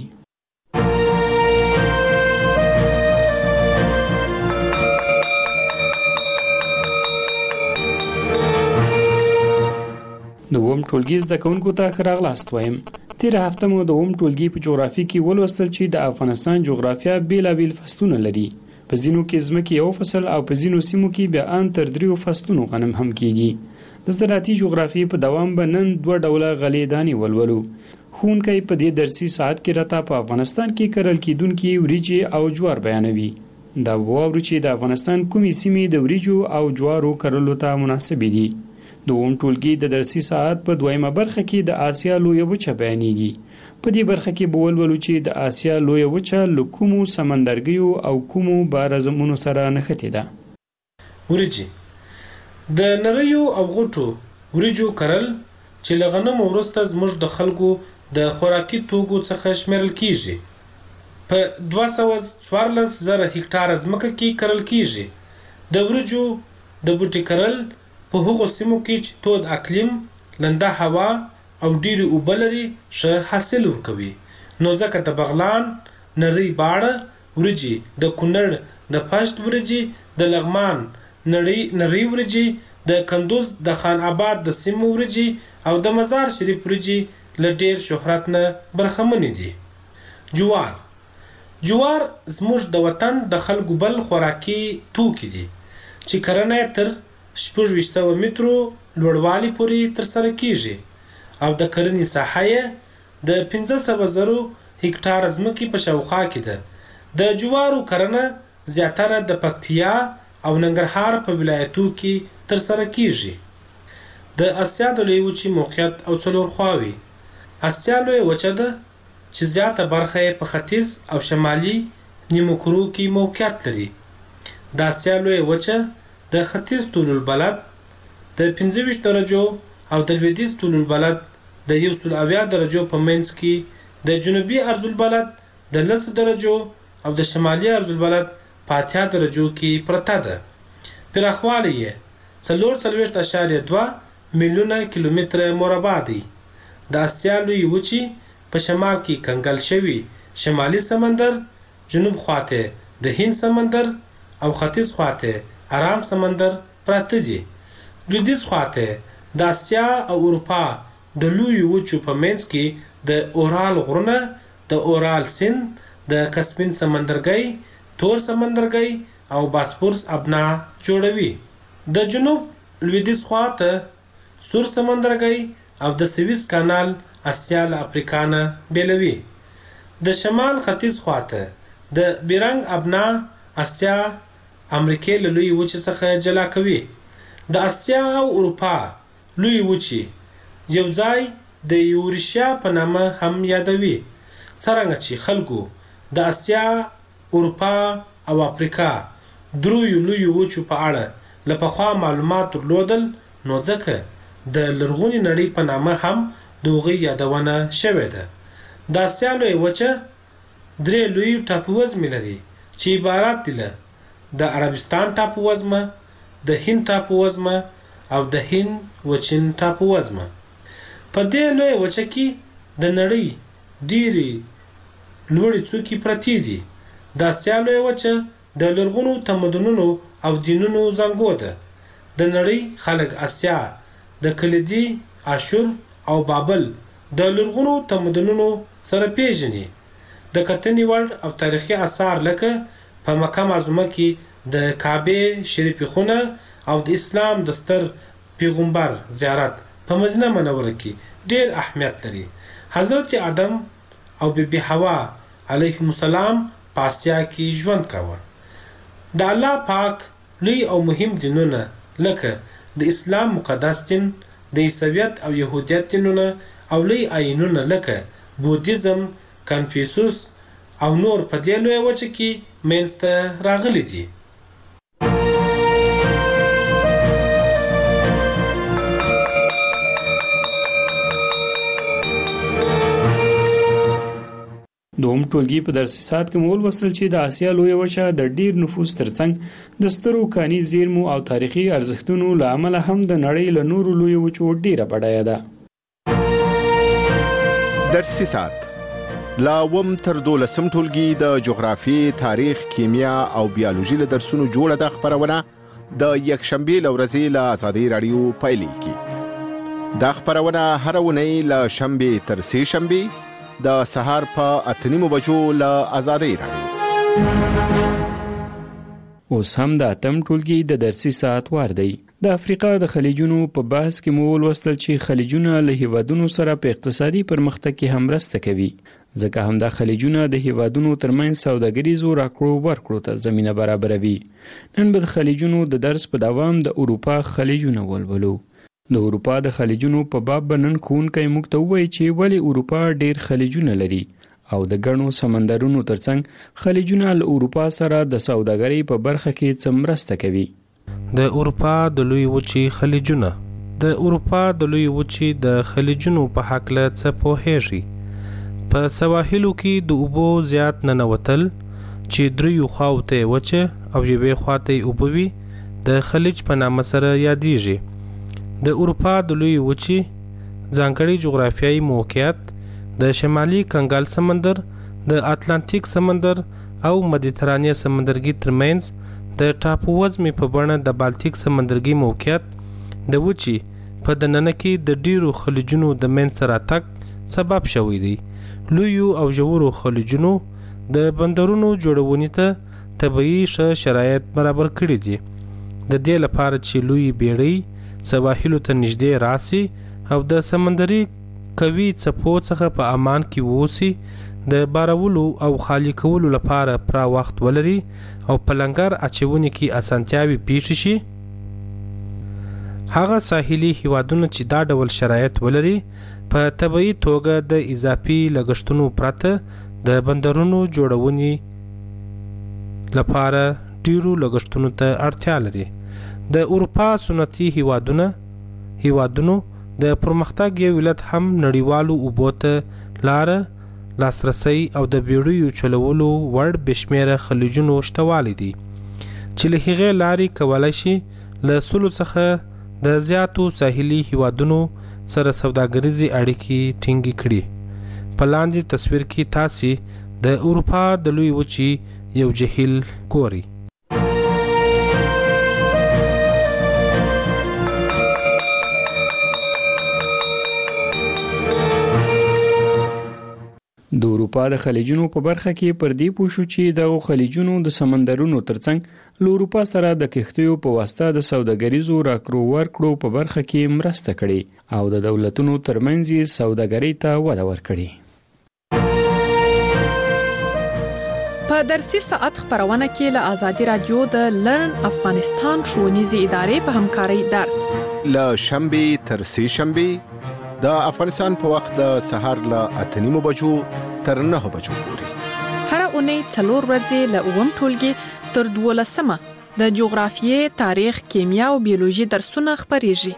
Speaker 22: د اووم ټولګي زده کوونکو ته ښه راغلاست وایم. تیره هفته مو د اووم ټولګي په جغرافي کې ولوستل چې د افغانستان جغرافیه بیلابیل فصلونه لري. په ځینو کې ځمکې یو فصل او په ځینو سیمو کې بیا ان تر دریو فصلونو غنم هم کیږي. د زراعتي جغرافي په دوام به نن دوه ډوله غلې دانې ولولو. ښوونکی په دې درسي ساعت کې راته په افغانستان کې کرل کیدونکي وریجې او جوار بیانوي. دا واورو چې د افغانستان کومې سیمې د وریجو او جوارو کرلو ته مناسبې دي. د اووم ټولګي د درسي ساعت په دویمه برخه کې د آسیا لویه وچه بیانېږي. په دې برخه کې به ولولو چې د آسیا لویه وچه له کومو سمندرګیو او کومو بارزمونو سره نښتې ده.
Speaker 23: وریجې د نریو او غټو وریجو کرل چې له غنمو وروسته زموږ د خلکو د خوراکي توکو څخه شمیرل کیږي. په دوه سوه څوارلس زره هکټاره ځمکه کې کرل کیږي. د وریجو د بوټي کرل په هغو سیمو کې چې تود اقلیم، لنده هوا او ډیرې اوبه لري ښه حاصل ورکوي. نو ځکه د بغلان، نری باړه وریجې، د کونړ د پشت وریجې، د لغمان نری نری وریجې، د کندوز د خان آباد د سیمو وریجې او د مزار شریف وریجې له ډیر شهرت نه برخمنې دي. جوار جوار زموږ د وطن د خلکو بل خوراکي توکي دي چې کرنه تر شپږ ویشت سوه مترو لوړوالي پورې ترسره کیږي او د کرنې ساحه یې د پنځه سوه زرو هکټاره ځمکې په شاوخوا کې ده. د جوارو کرنه زیاتره د پکتیا او ننګرهار په ولایتو کې ترسره کیږي. د اسیا د لویې وچې موقعیت او څلور خواوې. اسیا لویه وچه ده چې زیاته برخه یې په ختیځ او شمالي نیمو کرو کې موقعیت لري. د اسیا لویه وچه د ختیځ طول البلد د پنځه ویشت درجو او د لویدیځ طول البلد د یو سل اویا درجو په منځ کې، د جنوبي عرض البلد د لسو درجو او د شمالي عرض البلد په اتیا درجو کې پرته ده. پراخوالی یې څلور څلوېښت اعشاریه دوه میلیونه کیلومتره مربع دی. د اسیا لوی وچی په شمال کې کنګل شوی شمالي سمندر، جنوب خواته د هند سمندر او ختیځ خواته ارام سمندر پراته دي. لویدیځ خواته د اسیا او اروپا د لوی وچو په منځ کې د اورال غرونه، د اورال سیند، د کسپین سمندرګي، تور سمندرګي او باسفورس ابنا جوړوي. د جنوب لویدیځ خواته سور سمندرګي او د سویس کانال اسیا له افریقا نه بیلوي. د شمال ختیځ خواته د بیرنګ ابنا اسیا امریکې له لوی وچې څخه جلا کوي. د اسیا او اروپا لوی وچې یو ځای د یورشیا په نامه هم یادوي. څرنګه چې خلکو د اسیا، اروپا او افریقا دریو لوی وچو په اړه له پخوا معلومات درلودل، نو ځکه د لرغونې نړۍ په نامه هم د هغوی یادونه شوې ده. د اسیا لوی وچه درې لوی ټاپووزمې لري چې عبارت دي له د عربستان ټاپووزمه، د هند ټاپووزمه او د هند وچین ټاپووزمه. په دې لوی وچه کې د نړۍ ډېرې لوړې څوکې پرتې دي. د اسیا لوی وچه د لرغونو تمدنونو او دینونو زانګو ده. د نړۍ خلک اسیا د کلیدي، اشور او بابل د لرغونو تمدنونو سره پیژني. د کتنې وړ او تاریخي آثار لکه په مکه معظمه کې د کعبه شریفې خونه او د اسلام د ستر پیغمبر زیارت په مدینه منوره کې ډېر اهمیت لري. حضرت آدم او بیبي حوا علیهم السلام په اسیا کې ژوند کاوه. د الله پاک لوی او مهم دینونه لکه د اسلام مقدس دین، د عیسویت او یهودیت دینونه او لوی آیینونه لکه بودیزم، کنفیوسوس او نور په دې لوی وچه کې منځته راغلي دي.
Speaker 22: دوم ټولګي په درسي ساعت کې مول وصل چې د اسیا لوی وچه د ډیر نفوس ترڅنګ د سترو کاني زیرمو او تاریخي ارزښتونو له امله هم د نړۍ له نورو لوی وچو ډیره بډایه ده.
Speaker 5: درسي ساعت لا وم تر دولسم ټولګي د جغرافي، تاریخ، کیمیا او بیولوژي له درسونو جوړه د خبرونه د یکشنبه لورځي له آزادۍ رادیو پایلیږي. دا خبرونه هر ونی له شنبه تر سه شنبه د سهار په اتنیمو بجو له آزادۍ رادیو.
Speaker 22: اوس هم د اتم ټولګي د درسي ساعت وار دی. د افریقا د خلیجونو په بحث کې مو ولوستل چې خلیجونه له هیوادونو سره په اقتصادي پرمختګ کې هم مرسته کوي، ځکه هم د خلیجونه د هیوادونو ترمنځ سوداګریزو راکړو ورکړو ته زمینه برابروي. نن به د خلیجونو د درس په دوام د اروپا خلیجونه ولولو. د اروپا د خلیجونو په باب بنن ښوونکی موږ ته ووایي چې ولې اروپا ډیر خلیجونه لري او د ګڼو سمندرونو ترڅنګ خلیجونه له اروپا سره د سوداګرۍ په برخه کې څه مرسته کوي.
Speaker 7: د اروپا د لوی وچې خلیجونه د اروپا د لوی وچې د خلیجونو په هکله څه پوهیږي. په سواحلو کې د اوبو زیات ننوتل چې دریو خواو ته وچه او یوې خواته اوبه وي د خلیج په نامه سره یادیږي. د اروپا د لوی وچې ځانګړي جغرافیایي موقعیت د شمالي کنګال سمندر، د اتلانتیک سمندر او مدیترانیا سمندرګي ترمنځ د ټاپووزمې په بڼه د بالتیک سمندرګي موقعیت د وچې په دننه کې د ډیرو خلیجونو د منځته راتګ سبب شوی دی. لویو او ژورو خلیجونو د بندرونو جوړونې ته طبیعي ښه شرایط برابر کړي دي، د دې لپاره چې لوی بیړۍ سواحلو ته نږدې راسي او د سمندري قوي څپو څخه په امان کې ووسی، د بارولو او خالی کولو لپاره پوره وخت ولري او په لنګر اچونې کې اسانتیاوي پیښ شي. هغه ساحلي هیوادونه چې دا ډول شرایط ولري په طبیعي توګه د اضافي لګښتونو پرته د بندرونو جوړونې لپاره ډیرو لګښتونو ته اړتیا لري. د اروپا سنتي هیوادونه هیوادونو د پرمختګ یو علت هم نړیوالو اوبو ته لاره لاسرسي او د بیړیو چلولو وړ بشمیره خلیجونو شتوالی دي چې له هغې لارې کولی شي له سلو څخه د زیاتو ساحلي هیوادونو سره سوداګریزې اړیکې ټینګې کړي. په لاندې تصویر کې تاسې د اروپا د لوی وچې یو جهیل ګورئ.
Speaker 22: د اروپا د خلیجونو په برخه کې پر دې پوه شو چې دغو خلیجونو د سمندرونو ترڅنګ له اروپا سره د کښتیو په واسطه د سوداګریزو راکړو ورکړو په برخه کې مرسته کړې او د دولتونو ترمنځ یې سوداګرۍ ته وده ورکړې.
Speaker 3: په درسي ساعت خبرونه کې له آزادي رادیو د لرن افغانستان ښوونیزې ادارې په همکارۍ درس
Speaker 5: له شنبې تر سې شنبې د افغانستان په وخت د سهار له اته نیمو بجو تر نهه بجو پورې
Speaker 3: هر اونۍ څلور ورځې له اووم ټولګي تر دولسمه د جغرافیې، تاریخ، کیمیا او بیولوژي درسونه خبرېږي.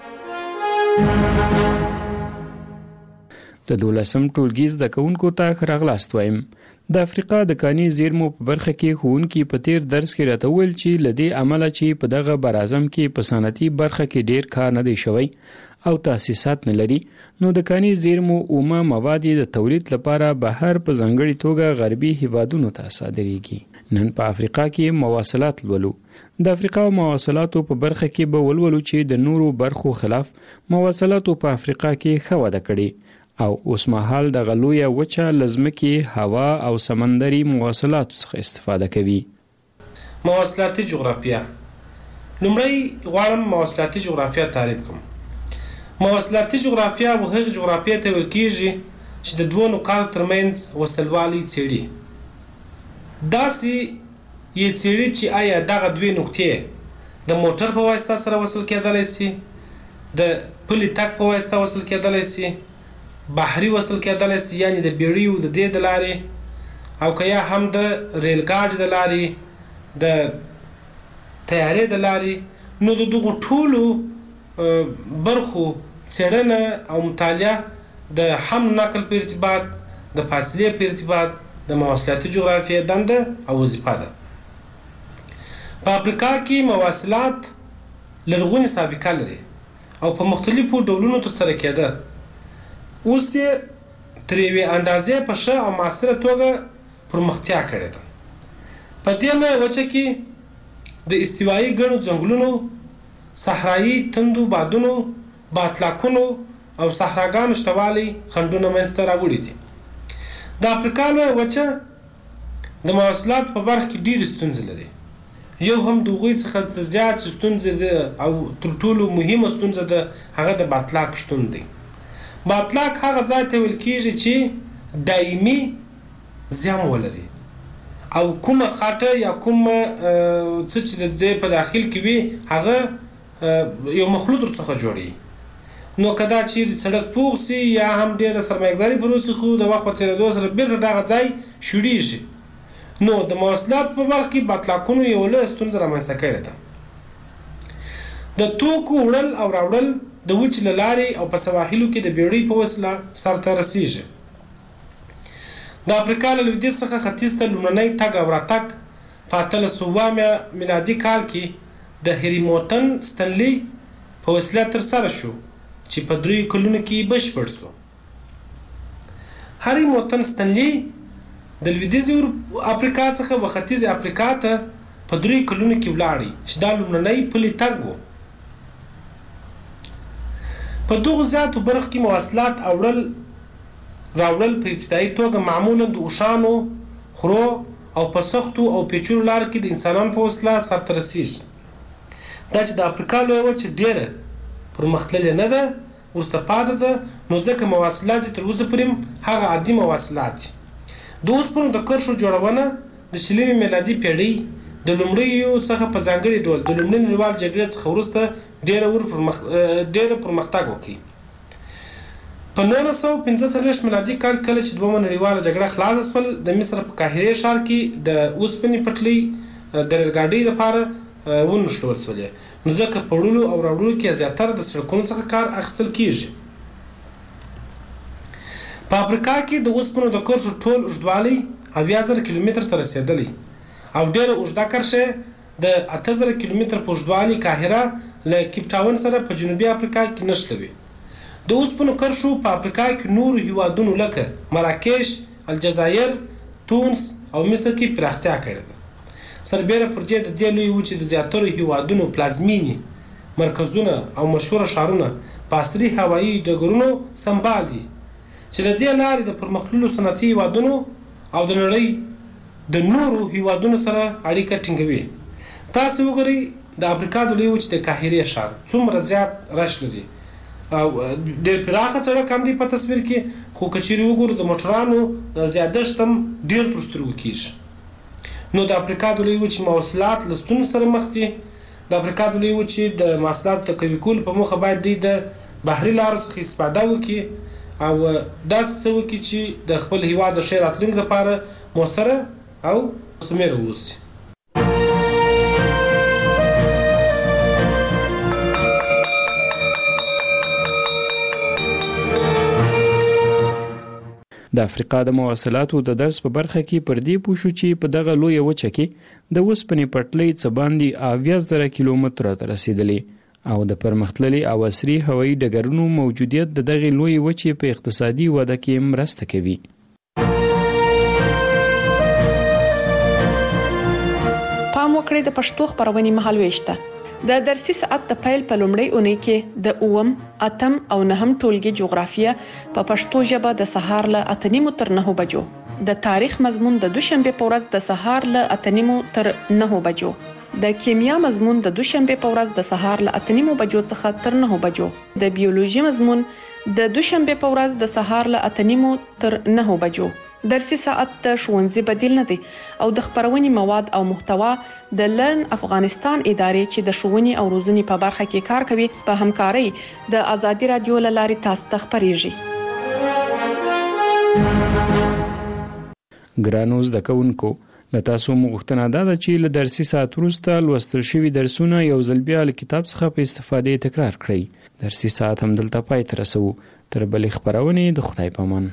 Speaker 22: د دولسم ټولګي زده کوونکو ته ښه راغلاست وایم. د افریقا د کاني زیرمو په برخه کې ښوونکي په تیر درس کې راته وویل چې له دې امله چې په دغه براعظم کې په صنعتي برخه کې ډیر کار نه دی شوی او تاسیسات نه لري، نو د کاني زیرمو اومه مواد د تولید لپاره بهر په ځانګړي توګه غربي هیوادونو ته صادریږي. نن په افریقا کې مواصلات لولو. د افریقا مواصلاتو په برخه کې به ولولو چې د نورو برخو خلاف مواصلاتو په افریقا کې ښه وده کړې او اوس مهال د غلویه وچه لزمکی هوا او سمندري مواصلاتو څخه استفاده کوي.
Speaker 23: مواصلاتي جغرافیه. لومړی غواړم مواصلاتي جغرافیه تعریف کوم. مواصلاتي جغرافیه و هغه جغرافیه ته ویل کېږي چې د دوه نقاطو ترمنځ وصلوالي څېړي. داسې یې څېړي چې آیا دغه دوې نقطې د موټر په واسطه سره وصل کېدلی سي، د پلي تګ په واسطه وصل کېدلی سي، بحري وصل کېدلی سي، یعنې د بیړیو د دې د لارې، او که یا هم د ریل ګاډي د لارې، د طیارې د لارې. نو د دغو ټولو برخو څېړنه او مطالعه د حمل نقل په ارتباط، د فاصلې په ارتباط د مواصلاتي جغرافیې دنده او وظیفه ده. په افریقا کې مواصلات لرغونې سابقه لري او په مختلفو ډولونو ترسره کېده. اوس یې تر یوې اندازې په ښه او معاصره توګه پرمختیا کړې ده. په دې لویه وچه کې د استوایي ګڼو ځنګلونو، صحرایي تندو بادونو، باطلاقونو او صحراګانو شتوالی خنډونه منځته راوړي دي. د افریقا لویه وچه د مواصلاتو په برخه کې ډېرې ستونزې لري. یو هم د هغوی څخه زیات ستونزې ده او تر ټولو مهمه ستونزه ده هغه د باطلاق شتون دی. باطلاق هغه ځای ته ویل کېږي چې دایمي زیان ولري او کومه خاټه یا کومه څه چې د دې په داخل کې وي هغه یو مخلوط ورڅخه جوړوي. نو که دا چیرې سړک پوخ سي یا هم ډېره سرمایه‌ګذاري پر وسي، خو د وخت په تېرېدو سره بېرته دغه ځای شوړېږي. نو د مواصلاتو په برخه کې باطلاقونو یو لویه ستونزه رامنځته کړې ده. د توکو وړل او راوړل د وچې له لارې او په سواحلو کې د بیړۍ په وسیله سرته رسېږي. د افریقا له لویدیځ څخه ختیځ ته لومړنی تګ او راتګ په اتلس سوه اویا میلادي کال کې د هریموتن ستنلي په وسیله ترسره شو چې په دریو کلونو کې بشپړ شو. هریموتن ستنلي د لویدیځې افریقا څخه و ختیځې افریقا ته په دریو کلونو کې ولاړی چې دا لومړنی پلي تګ و. په دغو زیاتو برخو کې مواصلات اوړل راوړل په ابتدایي توګه معمولا د اوښانو، خرو او په سختو او پیچلو لارو کې د انسانانو په وسیله سرته رسېږي. دا چې د افریقا لویه وچه ډېره پرمختللې نه ده، وروسته پاتې ده، نو ځکه مواصلات یې تر اوسه پورې هغه عادي مواصلات دي. د اوسپنو د کرښو جوړونه د شلمې میلادي پیړۍ د لومړیو څخه په ځانګړي ډول د لومړۍ نړیوالې جګړې څخه وروسته ډېره پرمختګ وکړي. په نولس سوه پنځه څلوېښت میلادي کال کله چې دویمه نړیواله جګړه خلاصه شول، د مصر په قاهرې ښار کې د اوسپنې پټلۍ د ریل ګاډۍ لپاره ونښلول شولې. نو ځکه په وړلو او راوړلو کې زیاتره د سړکونو څخه کار اخیستل کېږي. په افریقا کې د اوسپنو د کرښو ټول اوږدوالی اویا زره کیلومتر ته رسیدلی او ډېره اوږده کرښه د اته زره کیلومتر په اوږدوالي قاهره له کیپ ټاون سره په جنوبي افریقا کې نښلوي. د اوسپنو کرښو په افریقا کې نورو هیوادونو لکه مراکش، الجزایر، تونس او مصر کې پراختیا کړې ده. سربیره پر دې د دې لویې وچې د زیاترو هیوادونو پلازمینې مرکزونه او مشهوره ښارونه په عصري هوایي ډګرونو سمبال دي چې د دې لارې د پرمختللو صنعتي هیوادونو او د نړۍ د نورو هیوادونو سره اړیکه ټینګوي. تاسو وګورئ د افریقا د لویې وچې د قاهرې ښار څومره زیات رش لري او ډېر پراخه سړک هم دی په تصویر کې، خو که چیرې وګورو د موټرانو زیادښت هم ډېر تر سترګو کېږي. نو د افریقا د لویې وچې مواصلات له ستونزو سره مخ دي. د افریقا د لویې وچې د مواصلاتو د قوي کولو په موخه باید دوی د بحري لارو څخه استفاده وکړي او داسې څه وکړي چې د خپل هیواد د ښې راتلونکي لپاره مؤثره او مثمره واوسي.
Speaker 22: د افریقا د مواصلاتو د درس په برخه کې پر دې پوه شو چې په دغه لویه وچه کې د اوسپنې پټلۍ څه باندې اویا زره کیلومتره ته رسېدلې او د پرمختللي او عصري هوایي ډګرونو موجودیت د دغې لویې وچې په اقتصادي وده کې مرسته کوي.
Speaker 3: پام وکړئ د پښتو خبرونې مهالوېش ته. د درسي ساعت د پیل په لومړۍ اونۍ کې د اووم، اتم او نهم ټولګي جغرافیه په پښتو ژبه د سهار له اته نیمو تر نهو بجو، د تاریخ مضمون د دوشنبه په ورځ د سهار له اته نیمو تر نهو بجو، د کیمیا مضمون د دوشنبه په ورځ د سهار له اته نیمو بجو څخه تر نهو بجو، د بیولوژي مضمون د دوشنبه په ورځ د سهار له اته نیمو تر نهو بجو. درسي ساعت د ښوونځي بدیل نه دی او د خبرونې مواد او محتوا د لرن افغانستان ادارې چې د ښوونې او روزنې په برخه کې کار کوي په همکارۍ د آزادي رادیو له لارې تاسو ته خبرېږي.
Speaker 22: ګرانو زده کوونکو، له تاسو مغوښتنه دا ده چې له درسي ساعت وروسته لوستل شوي درسونه یو ځل بیا له کتاب څخه په استفادې تکرار کړئ. درسي ساعت هم دلته پای ته رسوو. تر بلې خبرونې د خدای په امان.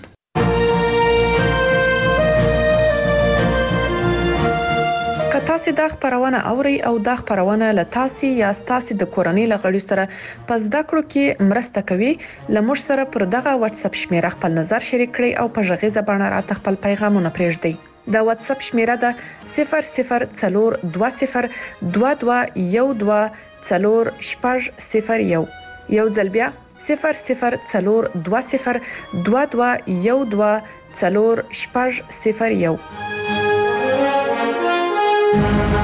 Speaker 3: که تاسو دا خبرونه اورئ او دا خبرونه له تاسو یا تاسو د کورنۍ لغړي سره په زده کړو کې مرسته کوي، لمر سره پر دغه واتس اپ شمیره خپل نظر شریک کړئ او په ژغیزه باندې راته خپل پیغامونه پرېږدئ. د واتس اپ شمیره ده صفر صفر څلور دوه صفر دوه دوه یو دوه څلور شپږ صفر یو. یو ځل بیا صفر صفر څلور دوه صفر دوه دوه یو دوه څلور شپږ صفر یو.